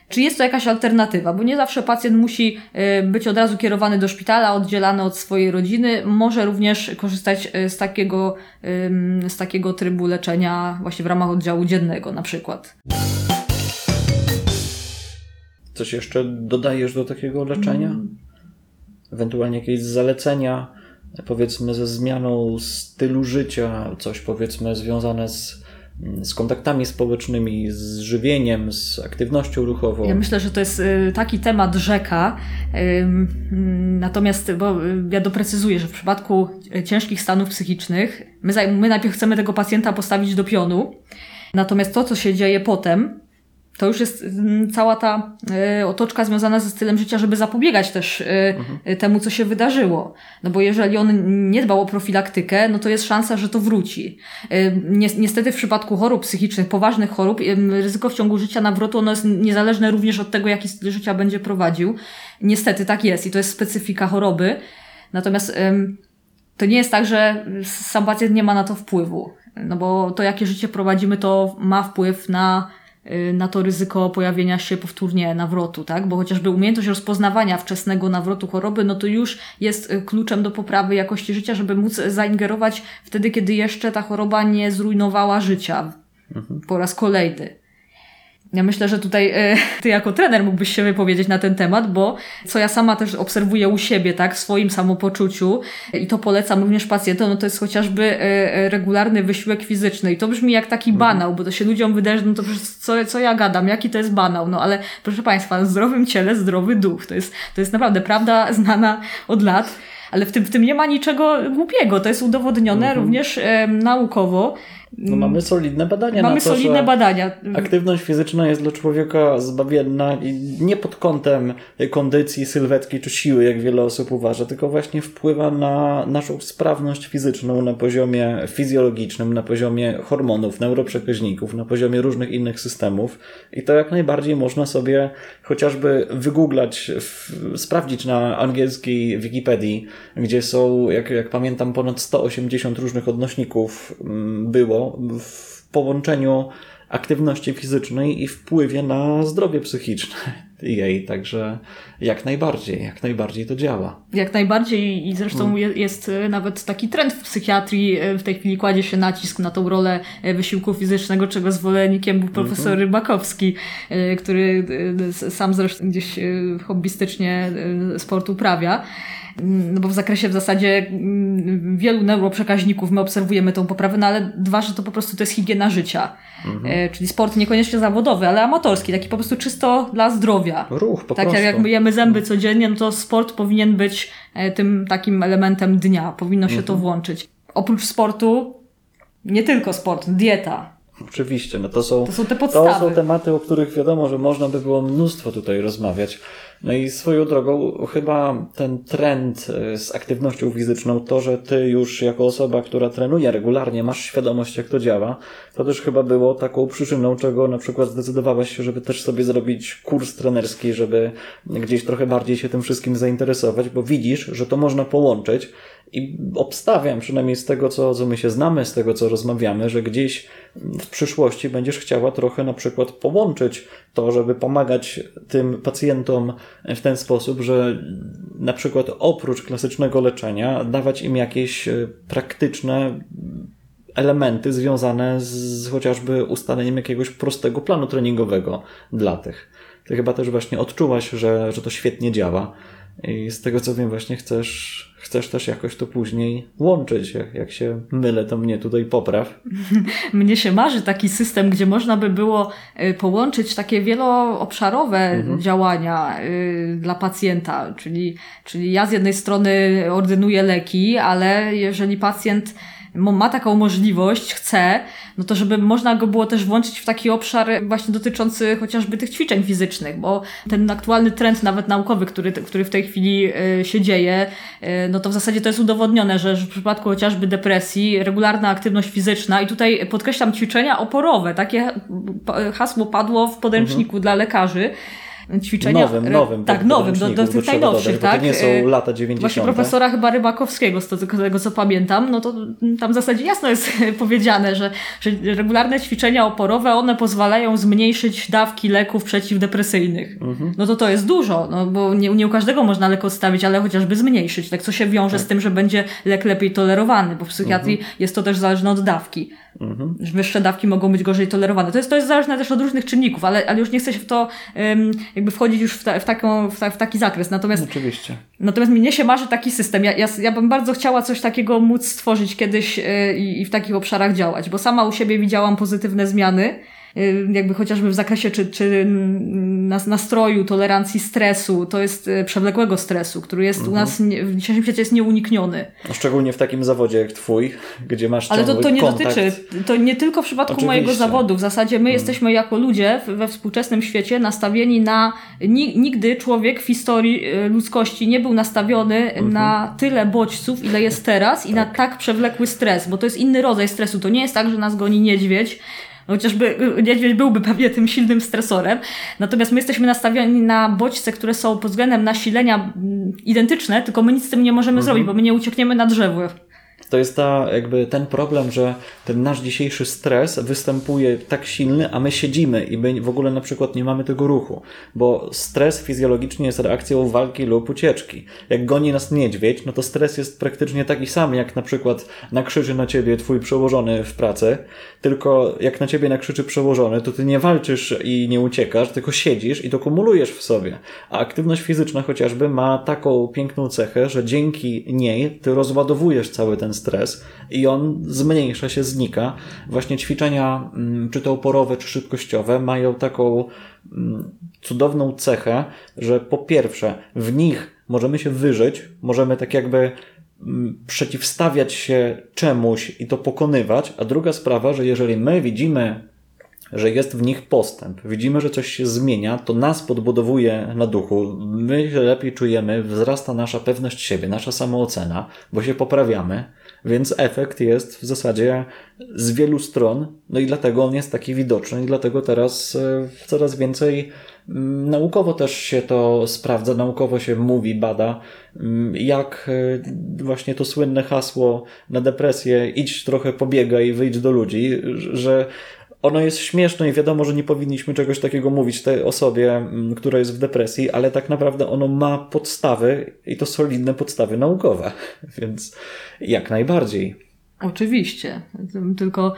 Czy jest to jakaś alternatywa? Bo nie zawsze pacjent musi być od razu kierowany do szpitala, oddzielany od swojej rodziny. Może również korzystać z takiego trybu leczenia właśnie w ramach oddziału dziennego na przykład. Coś jeszcze dodajesz do takiego leczenia? Ewentualnie jakieś zalecenia, powiedzmy ze zmianą stylu życia, coś powiedzmy związane z kontaktami społecznymi, z żywieniem, z aktywnością ruchową. Ja myślę, że to jest taki temat rzeka. Natomiast, bo ja doprecyzuję, że w przypadku ciężkich stanów psychicznych my najpierw chcemy tego pacjenta postawić do pionu. Natomiast to, co się dzieje potem, to już jest cała ta otoczka związana ze stylem życia, żeby zapobiegać też temu, co się wydarzyło. No bo jeżeli on nie dbał o profilaktykę, no to jest szansa, że to wróci. Niestety w przypadku chorób psychicznych, poważnych chorób, ryzyko w ciągu życia nawrotu, ono jest niezależne również od tego, jaki styl życia będzie prowadził. Niestety tak jest i to jest specyfika choroby. Natomiast to nie jest tak, że sam pacjent nie ma na to wpływu. No bo to, jakie życie prowadzimy, to ma wpływ na to ryzyko pojawienia się powtórnie nawrotu, tak? Bo chociażby umiejętność rozpoznawania wczesnego nawrotu choroby, no to już jest kluczem do poprawy jakości życia, żeby móc zaingerować wtedy, kiedy jeszcze ta choroba nie zrujnowała życia po raz kolejny. Ja myślę, że tutaj ty jako trener mógłbyś się wypowiedzieć na ten temat, bo co ja sama też obserwuję u siebie, tak, w swoim samopoczuciu i to polecam również pacjentom, no to jest chociażby regularny wysiłek fizyczny i to brzmi jak taki banał, bo to się ludziom wydaje, że no to co ja gadam, jaki to jest banał, no ale proszę Państwa, w zdrowym ciele zdrowy duch, to jest naprawdę prawda znana od lat. Ale w tym nie ma niczego głupiego, to jest udowodnione również naukowo. No mamy solidne badania Mamy na to, solidne że badania. aktywność fizyczna jest dla człowieka zbawienna i nie pod kątem kondycji, sylwetki czy siły, jak wiele osób uważa, tylko właśnie wpływa na naszą sprawność fizyczną na poziomie fizjologicznym, na poziomie hormonów, neuroprzekaźników, na poziomie różnych innych systemów i to jak najbardziej można sobie chociażby wygooglać, sprawdzić na angielskiej Wikipedii, gdzie są, jak pamiętam, ponad 180 różnych odnośników było w połączeniu aktywności fizycznej i wpływie na zdrowie psychiczne jej, także jak najbardziej to działa. Jak najbardziej i zresztą jest nawet taki trend w psychiatrii, w tej chwili kładzie się nacisk na tą rolę wysiłku fizycznego, czego zwolennikiem był profesor Rybakowski, który sam zresztą gdzieś hobbystycznie sport uprawia. No bo w zakresie w zasadzie wielu neuroprzekaźników my obserwujemy tą poprawę, no ale że to po prostu to jest higiena życia. Czyli sport niekoniecznie zawodowy, ale amatorski, taki po prostu czysto dla zdrowia. Ruch po tak prostu. Jak myjemy zęby codziennie, no to sport powinien być tym takim elementem dnia. Powinno się to włączyć. Oprócz sportu, nie tylko sport, dieta. Oczywiście, no to są te podstawy. To są tematy, o których wiadomo, że można by było mnóstwo tutaj rozmawiać. No i swoją drogą chyba ten trend z aktywnością fizyczną, to, że ty już jako osoba, która trenuje regularnie, masz świadomość, jak to działa, to też chyba było taką przyczyną, czego na przykład zdecydowałaś się, żeby też sobie zrobić kurs trenerski, żeby gdzieś trochę bardziej się tym wszystkim zainteresować, bo widzisz, że to można połączyć i obstawiam, przynajmniej z tego, co my się znamy, z tego, co rozmawiamy, że gdzieś w przyszłości będziesz chciała trochę na przykład połączyć to, żeby pomagać tym pacjentom w ten sposób, że na przykład oprócz klasycznego leczenia dawać im jakieś praktyczne elementy związane z chociażby ustaleniem jakiegoś prostego planu treningowego dla tych. Ty chyba też właśnie odczułaś, że to świetnie działa. I z tego co wiem, właśnie chcesz też jakoś to później łączyć. Jak się mylę, to mnie tutaj popraw. Mnie się marzy taki system, gdzie można by było połączyć takie wieloobszarowe działania dla pacjenta. Czyli ja z jednej strony ordynuję leki, ale jeżeli pacjent ma taką możliwość, chce, no to żeby można go było też włączyć w taki obszar właśnie dotyczący chociażby tych ćwiczeń fizycznych, bo ten aktualny trend nawet naukowy, który w tej chwili się dzieje, no to w zasadzie to jest udowodnione, że w przypadku chociażby depresji regularna aktywność fizyczna i tutaj podkreślam ćwiczenia oporowe, takie hasło padło w podręczniku dla lekarzy, ćwiczenia. Nowym. Tak, nowym, do tych najnowszych, tak? To nie są lata 90. Właśnie profesora chyba Rybakowskiego, z tego co pamiętam, no to tam w zasadzie jasno jest powiedziane, że regularne ćwiczenia oporowe, one pozwalają zmniejszyć dawki leków przeciwdepresyjnych. No to jest dużo, no bo nie u każdego można lek odstawić, ale chociażby zmniejszyć, tak co się wiąże z tym, że będzie lek lepiej tolerowany, bo w psychiatrii jest to też zależne od dawki. Wyższe dawki mogą być gorzej tolerowane. To jest zależne też od różnych czynników, ale już nie chcę się w to jakby wchodzić już w taki zakres. Natomiast mnie się marzy taki system. Ja bym bardzo chciała coś takiego móc stworzyć kiedyś i w takich obszarach działać, bo sama u siebie widziałam pozytywne zmiany, jakby chociażby w zakresie czy nastroju, tolerancji stresu, to jest przewlekłego stresu, który jest u nas w dzisiejszym świecie jest nieunikniony. Szczególnie w takim zawodzie jak twój, gdzie masz ciągły kontakt. Ale to nie dotyczy, to nie tylko w przypadku mojego zawodu. W zasadzie my jesteśmy jako ludzie we współczesnym świecie nastawieni na... Nigdy człowiek w historii ludzkości nie był nastawiony na tyle bodźców, ile jest teraz i na tak przewlekły stres, bo to jest inny rodzaj stresu. To nie jest tak, że nas goni niedźwiedź, chociażby niedźwiedź byłby pewnie tym silnym stresorem. Natomiast my jesteśmy nastawieni na bodźce, które są pod względem nasilenia identyczne, tylko my nic z tym nie możemy zrobić, bo my nie uciekniemy na drzewo. To jest ten problem, że ten nasz dzisiejszy stres występuje tak silny, a my siedzimy i my w ogóle na przykład nie mamy tego ruchu, bo stres fizjologicznie jest reakcją walki lub ucieczki. Jak goni nas niedźwiedź, no to stres jest praktycznie taki sam, jak na przykład nakrzyczy na ciebie twój przełożony w pracy, tylko jak na ciebie nakrzyczy przełożony, to ty nie walczysz i nie uciekasz, tylko siedzisz i to kumulujesz w sobie. A aktywność fizyczna chociażby ma taką piękną cechę, że dzięki niej ty rozładowujesz cały ten stres i on zmniejsza się, znika. Właśnie ćwiczenia, czy to oporowe, czy szybkościowe, mają taką cudowną cechę, że po pierwsze w nich możemy się wyżyć, możemy tak jakby przeciwstawiać się czemuś i to pokonywać, a druga sprawa, że jeżeli my widzimy, że jest w nich postęp, widzimy, że coś się zmienia, to nas podbudowuje na duchu, my się lepiej czujemy, wzrasta nasza pewność siebie, nasza samoocena, bo się poprawiamy, więc efekt jest w zasadzie z wielu stron, no i dlatego on jest taki widoczny i dlatego teraz coraz więcej naukowo też się to sprawdza, naukowo się mówi, bada, jak właśnie to słynne hasło na depresję idź trochę pobiegaj i wyjdź do ludzi, że ono jest śmieszne i wiadomo, że nie powinniśmy czegoś takiego mówić tej osobie, która jest w depresji, ale tak naprawdę ono ma podstawy i to solidne podstawy naukowe, więc jak najbardziej. Oczywiście, tylko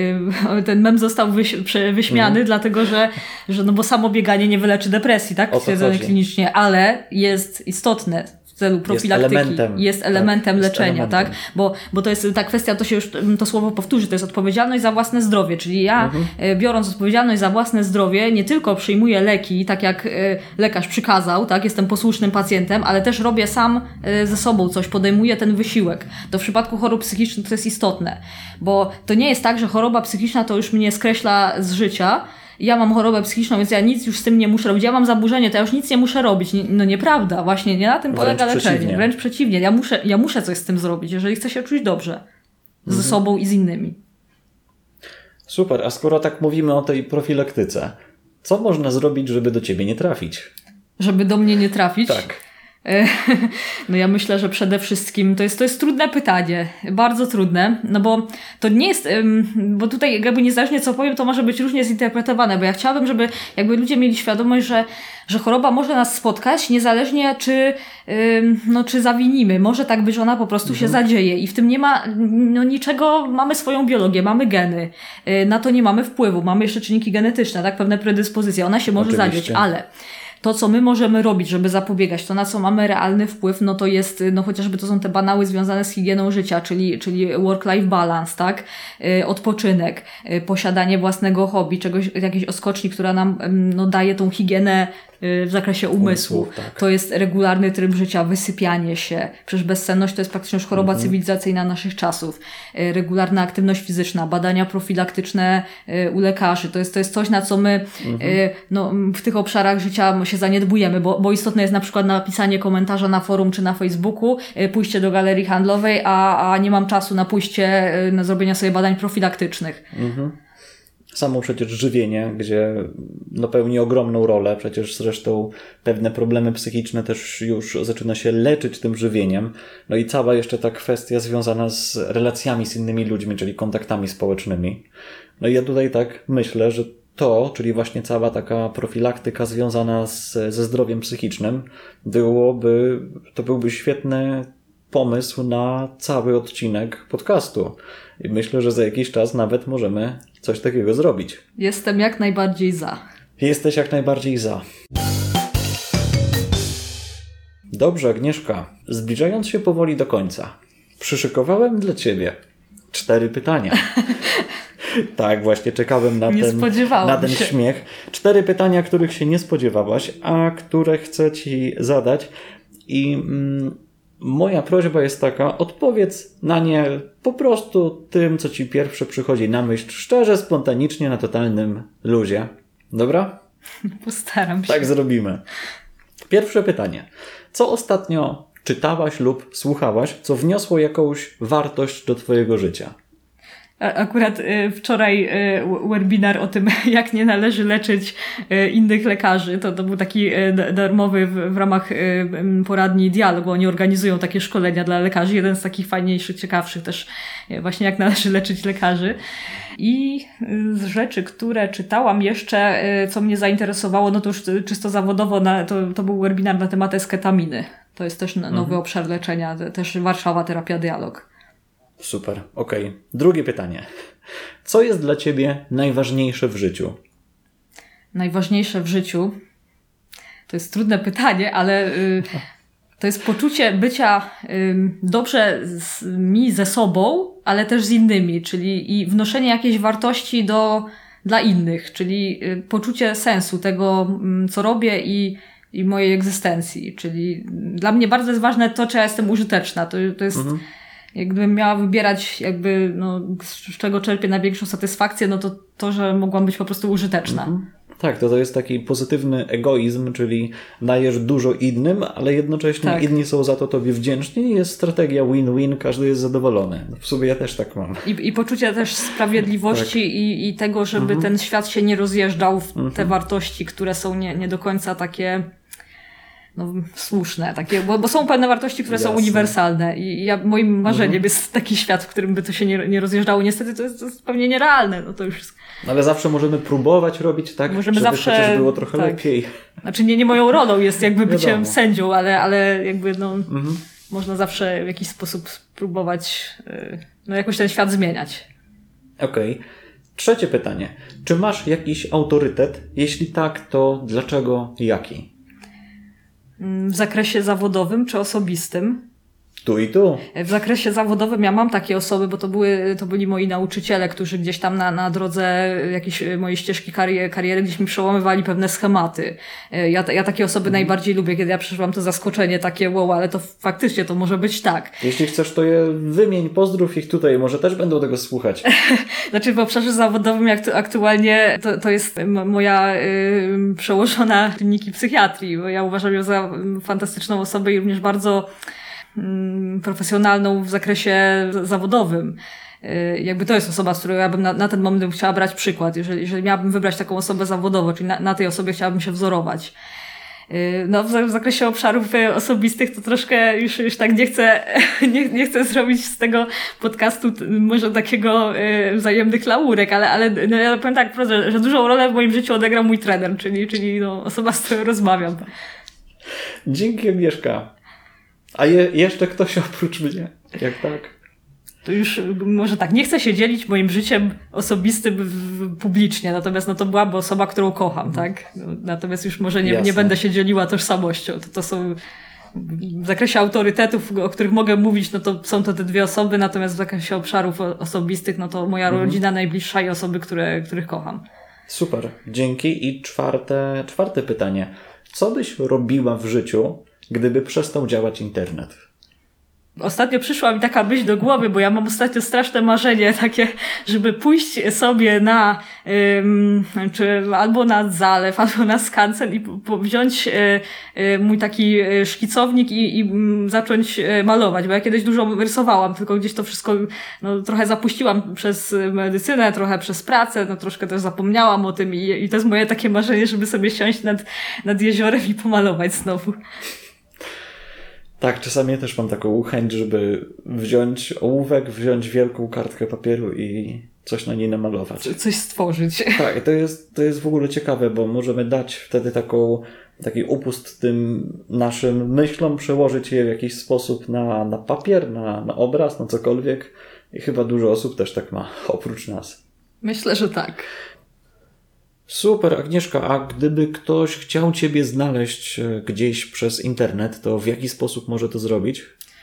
ten mem został wyśmiany, dlatego że no bo samo bieganie nie wyleczy depresji, tak? Stwierdzone klinicznie, ale jest istotne w celu profilaktyki. Jest elementem leczenia, tak? Bo to jest ta kwestia, to się już to słowo powtórzy, to jest odpowiedzialność za własne zdrowie, czyli ja biorąc odpowiedzialność za własne zdrowie nie tylko przyjmuję leki, tak jak lekarz przykazał, tak? Jestem posłusznym pacjentem, ale też robię sam ze sobą coś, podejmuję ten wysiłek. To w przypadku chorób psychicznych to jest istotne, bo to nie jest tak, że choroba psychiczna to już mnie skreśla z życia, ja mam chorobę psychiczną, więc ja nic już z tym nie muszę robić. Ja mam zaburzenie, to ja już nic nie muszę robić. No nieprawda, właśnie nie na tym polega leczenie. Wręcz przeciwnie. Ja muszę coś z tym zrobić, jeżeli chcę się czuć dobrze. Ze sobą i z innymi. Super, a skoro tak mówimy o tej profilaktyce, co można zrobić, żeby do ciebie nie trafić? Żeby do mnie nie trafić? Tak. No ja myślę, że przede wszystkim to jest trudne pytanie, bardzo trudne, no bo to nie jest, bo tutaj jakby niezależnie co powiem, to może być różnie zinterpretowane, bo ja chciałabym, żeby jakby ludzie mieli świadomość, że choroba może nas spotkać, niezależnie czy zawinimy. Może tak być, że ona po prostu się zadzieje i w tym nie ma niczego, mamy swoją biologię, mamy geny, na to nie mamy wpływu, mamy jeszcze czynniki genetyczne, tak, pewne predyspozycje, ona się może zadzieć, ale to, co my możemy robić, żeby zapobiegać, to na co mamy realny wpływ, no to jest, chociażby to są te banały związane z higieną życia, czyli work-life balance, tak? Odpoczynek, posiadanie własnego hobby, jakiejś odskoczni, która nam daje tą higienę w zakresie umysłu. Tak. To jest regularny tryb życia, wysypianie się. Przecież bezsenność to jest praktycznie już choroba cywilizacyjna naszych czasów. Regularna aktywność fizyczna, badania profilaktyczne u lekarzy. To jest coś, na co my w tych obszarach życia się zaniedbujemy, bo istotne jest na przykład napisanie komentarza na forum czy na Facebooku, pójście do galerii handlowej, a nie mam czasu na pójście, na zrobienie sobie badań profilaktycznych. Samo przecież żywienie, gdzie pełni ogromną rolę, przecież zresztą pewne problemy psychiczne też już zaczyna się leczyć tym żywieniem. No i cała jeszcze ta kwestia związana z relacjami z innymi ludźmi, czyli kontaktami społecznymi. No i ja tutaj tak myślę, że czyli właśnie cała taka profilaktyka związana ze zdrowiem psychicznym, to byłby świetny pomysł na cały odcinek podcastu. I myślę, że za jakiś czas nawet możemy coś takiego zrobić. Jestem jak najbardziej za. Jesteś jak najbardziej za. Dobrze, Agnieszka. Zbliżając się powoli do końca, przyszykowałem dla Ciebie 4 pytania. Tak, właśnie czekałem na ten śmiech. 4 pytania, których się nie spodziewałaś, a które chcę Ci zadać. I moja prośba jest taka, odpowiedz na nie po prostu tym, co Ci pierwsze przychodzi na myśl, szczerze, spontanicznie, na totalnym luzie. Dobra? Postaram się. Tak zrobimy. Pierwsze pytanie. Co ostatnio czytałaś lub słuchałaś, co wniosło jakąś wartość do Twojego życia? Akurat wczoraj webinar o tym, jak nie należy leczyć innych lekarzy. To był taki darmowy w ramach poradni Dialog, bo oni organizują takie szkolenia dla lekarzy. Jeden z takich fajniejszych, ciekawszych też właśnie, jak należy leczyć lekarzy. I z rzeczy, które czytałam jeszcze, co mnie zainteresowało, no to już czysto zawodowo, to był webinar na temat esketaminy. To jest też nowy obszar leczenia, też Warszawa Terapia Dialog. Super, okej. Drugie pytanie. Co jest dla Ciebie najważniejsze w życiu? Najważniejsze w życiu? To jest trudne pytanie, ale to jest poczucie bycia dobrze mi ze sobą, ale też z innymi, czyli i wnoszenie jakiejś wartości dla innych, czyli poczucie sensu tego, co robię i mojej egzystencji. Czyli dla mnie bardzo jest ważne to, czy ja jestem użyteczna. To jest... Jakbym miała wybierać z czego czerpię największą satysfakcję, no to, że mogłam być po prostu użyteczna. Tak, to jest taki pozytywny egoizm, czyli dajesz dużo innym, ale jednocześnie inni są za to Tobie wdzięczni i jest strategia win-win, każdy jest zadowolony. W sumie ja też tak mam. I poczucie też sprawiedliwości i tego, żeby ten świat się nie rozjeżdżał w te wartości, które są nie do końca takie... słuszne, takie, bo są pewne wartości, które są uniwersalne i moim marzeniem jest taki świat, w którym by to się nie rozjeżdżało. Niestety to jest pewnie nierealne. No to już jest... Ale zawsze możemy próbować robić tak, żeby chociaż było trochę lepiej. Znaczy nie moją rolą jest jakby byciem sędzią, ale jakby można zawsze w jakiś sposób spróbować jakoś ten świat zmieniać. Okej. Trzecie pytanie. Czy masz jakiś autorytet? Jeśli tak, to dlaczego i jaki? W zakresie zawodowym czy osobistym? Tu i tu. W zakresie zawodowym ja mam takie osoby, bo to byli moi nauczyciele, którzy gdzieś tam na drodze jakiejś mojej ścieżki kariery gdzieś mi przełamywali pewne schematy. Ja takie osoby najbardziej lubię, kiedy ja przeżyłam to zaskoczenie takie, wow, ale to faktycznie to może być tak. Jeśli chcesz, to je wymień, pozdrów ich tutaj, może też będą tego słuchać. Znaczy w obszarze zawodowym aktualnie to jest moja przełożona kliniki psychiatrii, bo ja uważam ją za fantastyczną osobę i również bardzo profesjonalną w zakresie zawodowym. Jakby to jest osoba, z którą ja bym na ten moment chciała brać przykład. Jeżeli miałabym wybrać taką osobę zawodowo, czyli na tej osobie chciałabym się wzorować. No, w zakresie obszarów osobistych to troszkę już tak nie chcę zrobić z tego podcastu może takiego wzajemnych laurek, ale no, ja powiem tak, że dużą rolę w moim życiu odegrał mój trener, czyli osoba, z którą rozmawiam. Dzięki, Agnieszka. A jeszcze ktoś oprócz mnie? Jak tak? To już może tak, nie chcę się dzielić moim życiem osobistym publicznie, natomiast to byłaby osoba, którą kocham, tak? Natomiast już może nie będę się dzieliła tożsamością. To są w zakresie autorytetów, o których mogę mówić, to są to te 2 osoby, natomiast w zakresie obszarów osobistych, to moja rodzina najbliższa i osoby, których kocham. Super, dzięki. I czwarte pytanie. Co byś robiła w życiu, gdyby przestał działać internet? Ostatnio przyszła mi taka myśl do głowy, bo ja mam ostatnio straszne marzenie takie, żeby pójść sobie na czy albo na zalew, albo na skansen i wziąć mój taki szkicownik i zacząć malować, bo ja kiedyś dużo rysowałam, tylko gdzieś to wszystko trochę zapuściłam przez medycynę, trochę przez pracę, troszkę też zapomniałam o tym i to jest moje takie marzenie, żeby sobie siąść nad jeziorem i pomalować znowu. Tak, czasami ja też mam taką chęć, żeby wziąć ołówek, wziąć wielką kartkę papieru i coś na niej namalować. Coś stworzyć. Tak, i to jest w ogóle ciekawe, bo możemy dać wtedy taki upust tym naszym myślom, przełożyć je w jakiś sposób na papier, na obraz, na cokolwiek. I chyba dużo osób też tak ma, oprócz nas. Myślę, że tak. Super, Agnieszka, a gdyby ktoś chciał Ciebie znaleźć gdzieś przez internet, to w jaki sposób może to zrobić?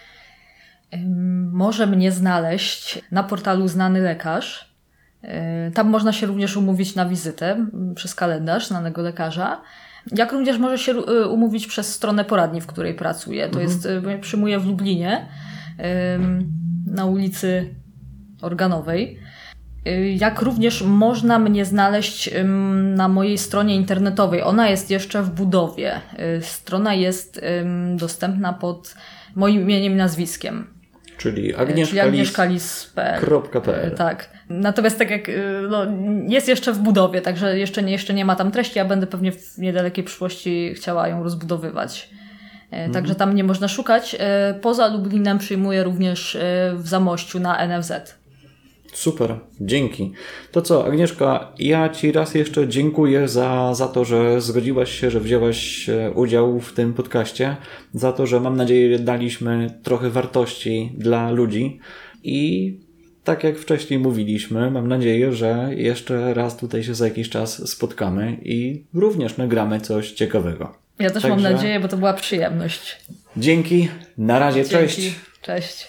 Może mnie znaleźć na portalu Znany Lekarz. Tam można się również umówić na wizytę przez kalendarz znanego lekarza. Jak również może się umówić przez stronę poradni, w której pracuję. To jest, przyjmuję w Lublinie, na ulicy Organowej. Jak również można mnie znaleźć na mojej stronie internetowej. Ona jest jeszcze w budowie. Strona jest dostępna pod moim imieniem i nazwiskiem. Czyli agnieszkalis.pl. Tak. Natomiast tak jak jest jeszcze w budowie, także jeszcze nie ma tam treści, ja będę pewnie w niedalekiej przyszłości chciała ją rozbudowywać. Także tam nie można szukać. Poza Lublinem przyjmuję również w Zamościu na NFZ. Super, dzięki. To co, Agnieszka, ja Ci raz jeszcze dziękuję za to, że zgodziłaś się, że wzięłaś udział w tym podcaście, za to, że mam nadzieję daliśmy trochę wartości dla ludzi i tak jak wcześniej mówiliśmy, mam nadzieję, że jeszcze raz tutaj się za jakiś czas spotkamy i również nagramy coś ciekawego. Ja też mam nadzieję, bo to była przyjemność. Dzięki, na razie, cześć. Cześć.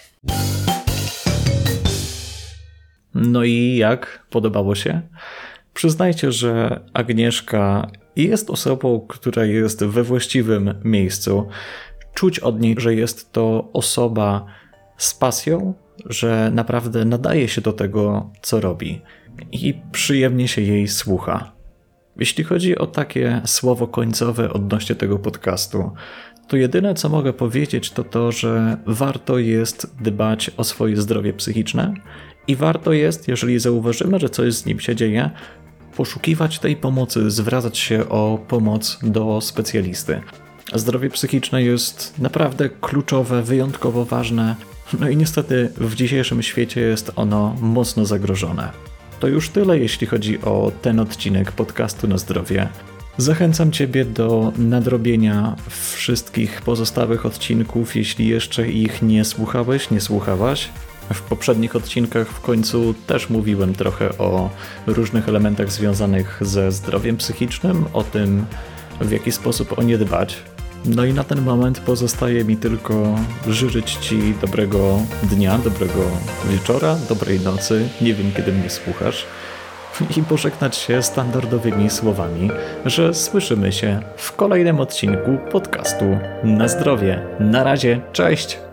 No i jak? Podobało się? Przyznajcie, że Agnieszka jest osobą, która jest we właściwym miejscu. Czuć od niej, że jest to osoba z pasją, że naprawdę nadaje się do tego, co robi i przyjemnie się jej słucha. Jeśli chodzi o takie słowo końcowe odnośnie tego podcastu, to jedyne, co mogę powiedzieć, to to, że warto jest dbać o swoje zdrowie psychiczne i warto jest, jeżeli zauważymy, że coś z nim się dzieje, poszukiwać tej pomocy, zwracać się o pomoc do specjalisty. Zdrowie psychiczne jest naprawdę kluczowe, wyjątkowo ważne, no i niestety w dzisiejszym świecie jest ono mocno zagrożone. To już tyle, jeśli chodzi o ten odcinek podcastu Na Zdrowie. Zachęcam Ciebie do nadrobienia wszystkich pozostałych odcinków, jeśli jeszcze ich nie słuchałeś, nie słuchałaś. W poprzednich odcinkach w końcu też mówiłem trochę o różnych elementach związanych ze zdrowiem psychicznym, o tym, w jaki sposób o nie dbać. No i na ten moment pozostaje mi tylko życzyć Ci dobrego dnia, dobrego wieczora, dobrej nocy, nie wiem kiedy mnie słuchasz, i pożegnać się standardowymi słowami, że słyszymy się w kolejnym odcinku podcastu Na Zdrowie. Na razie, cześć!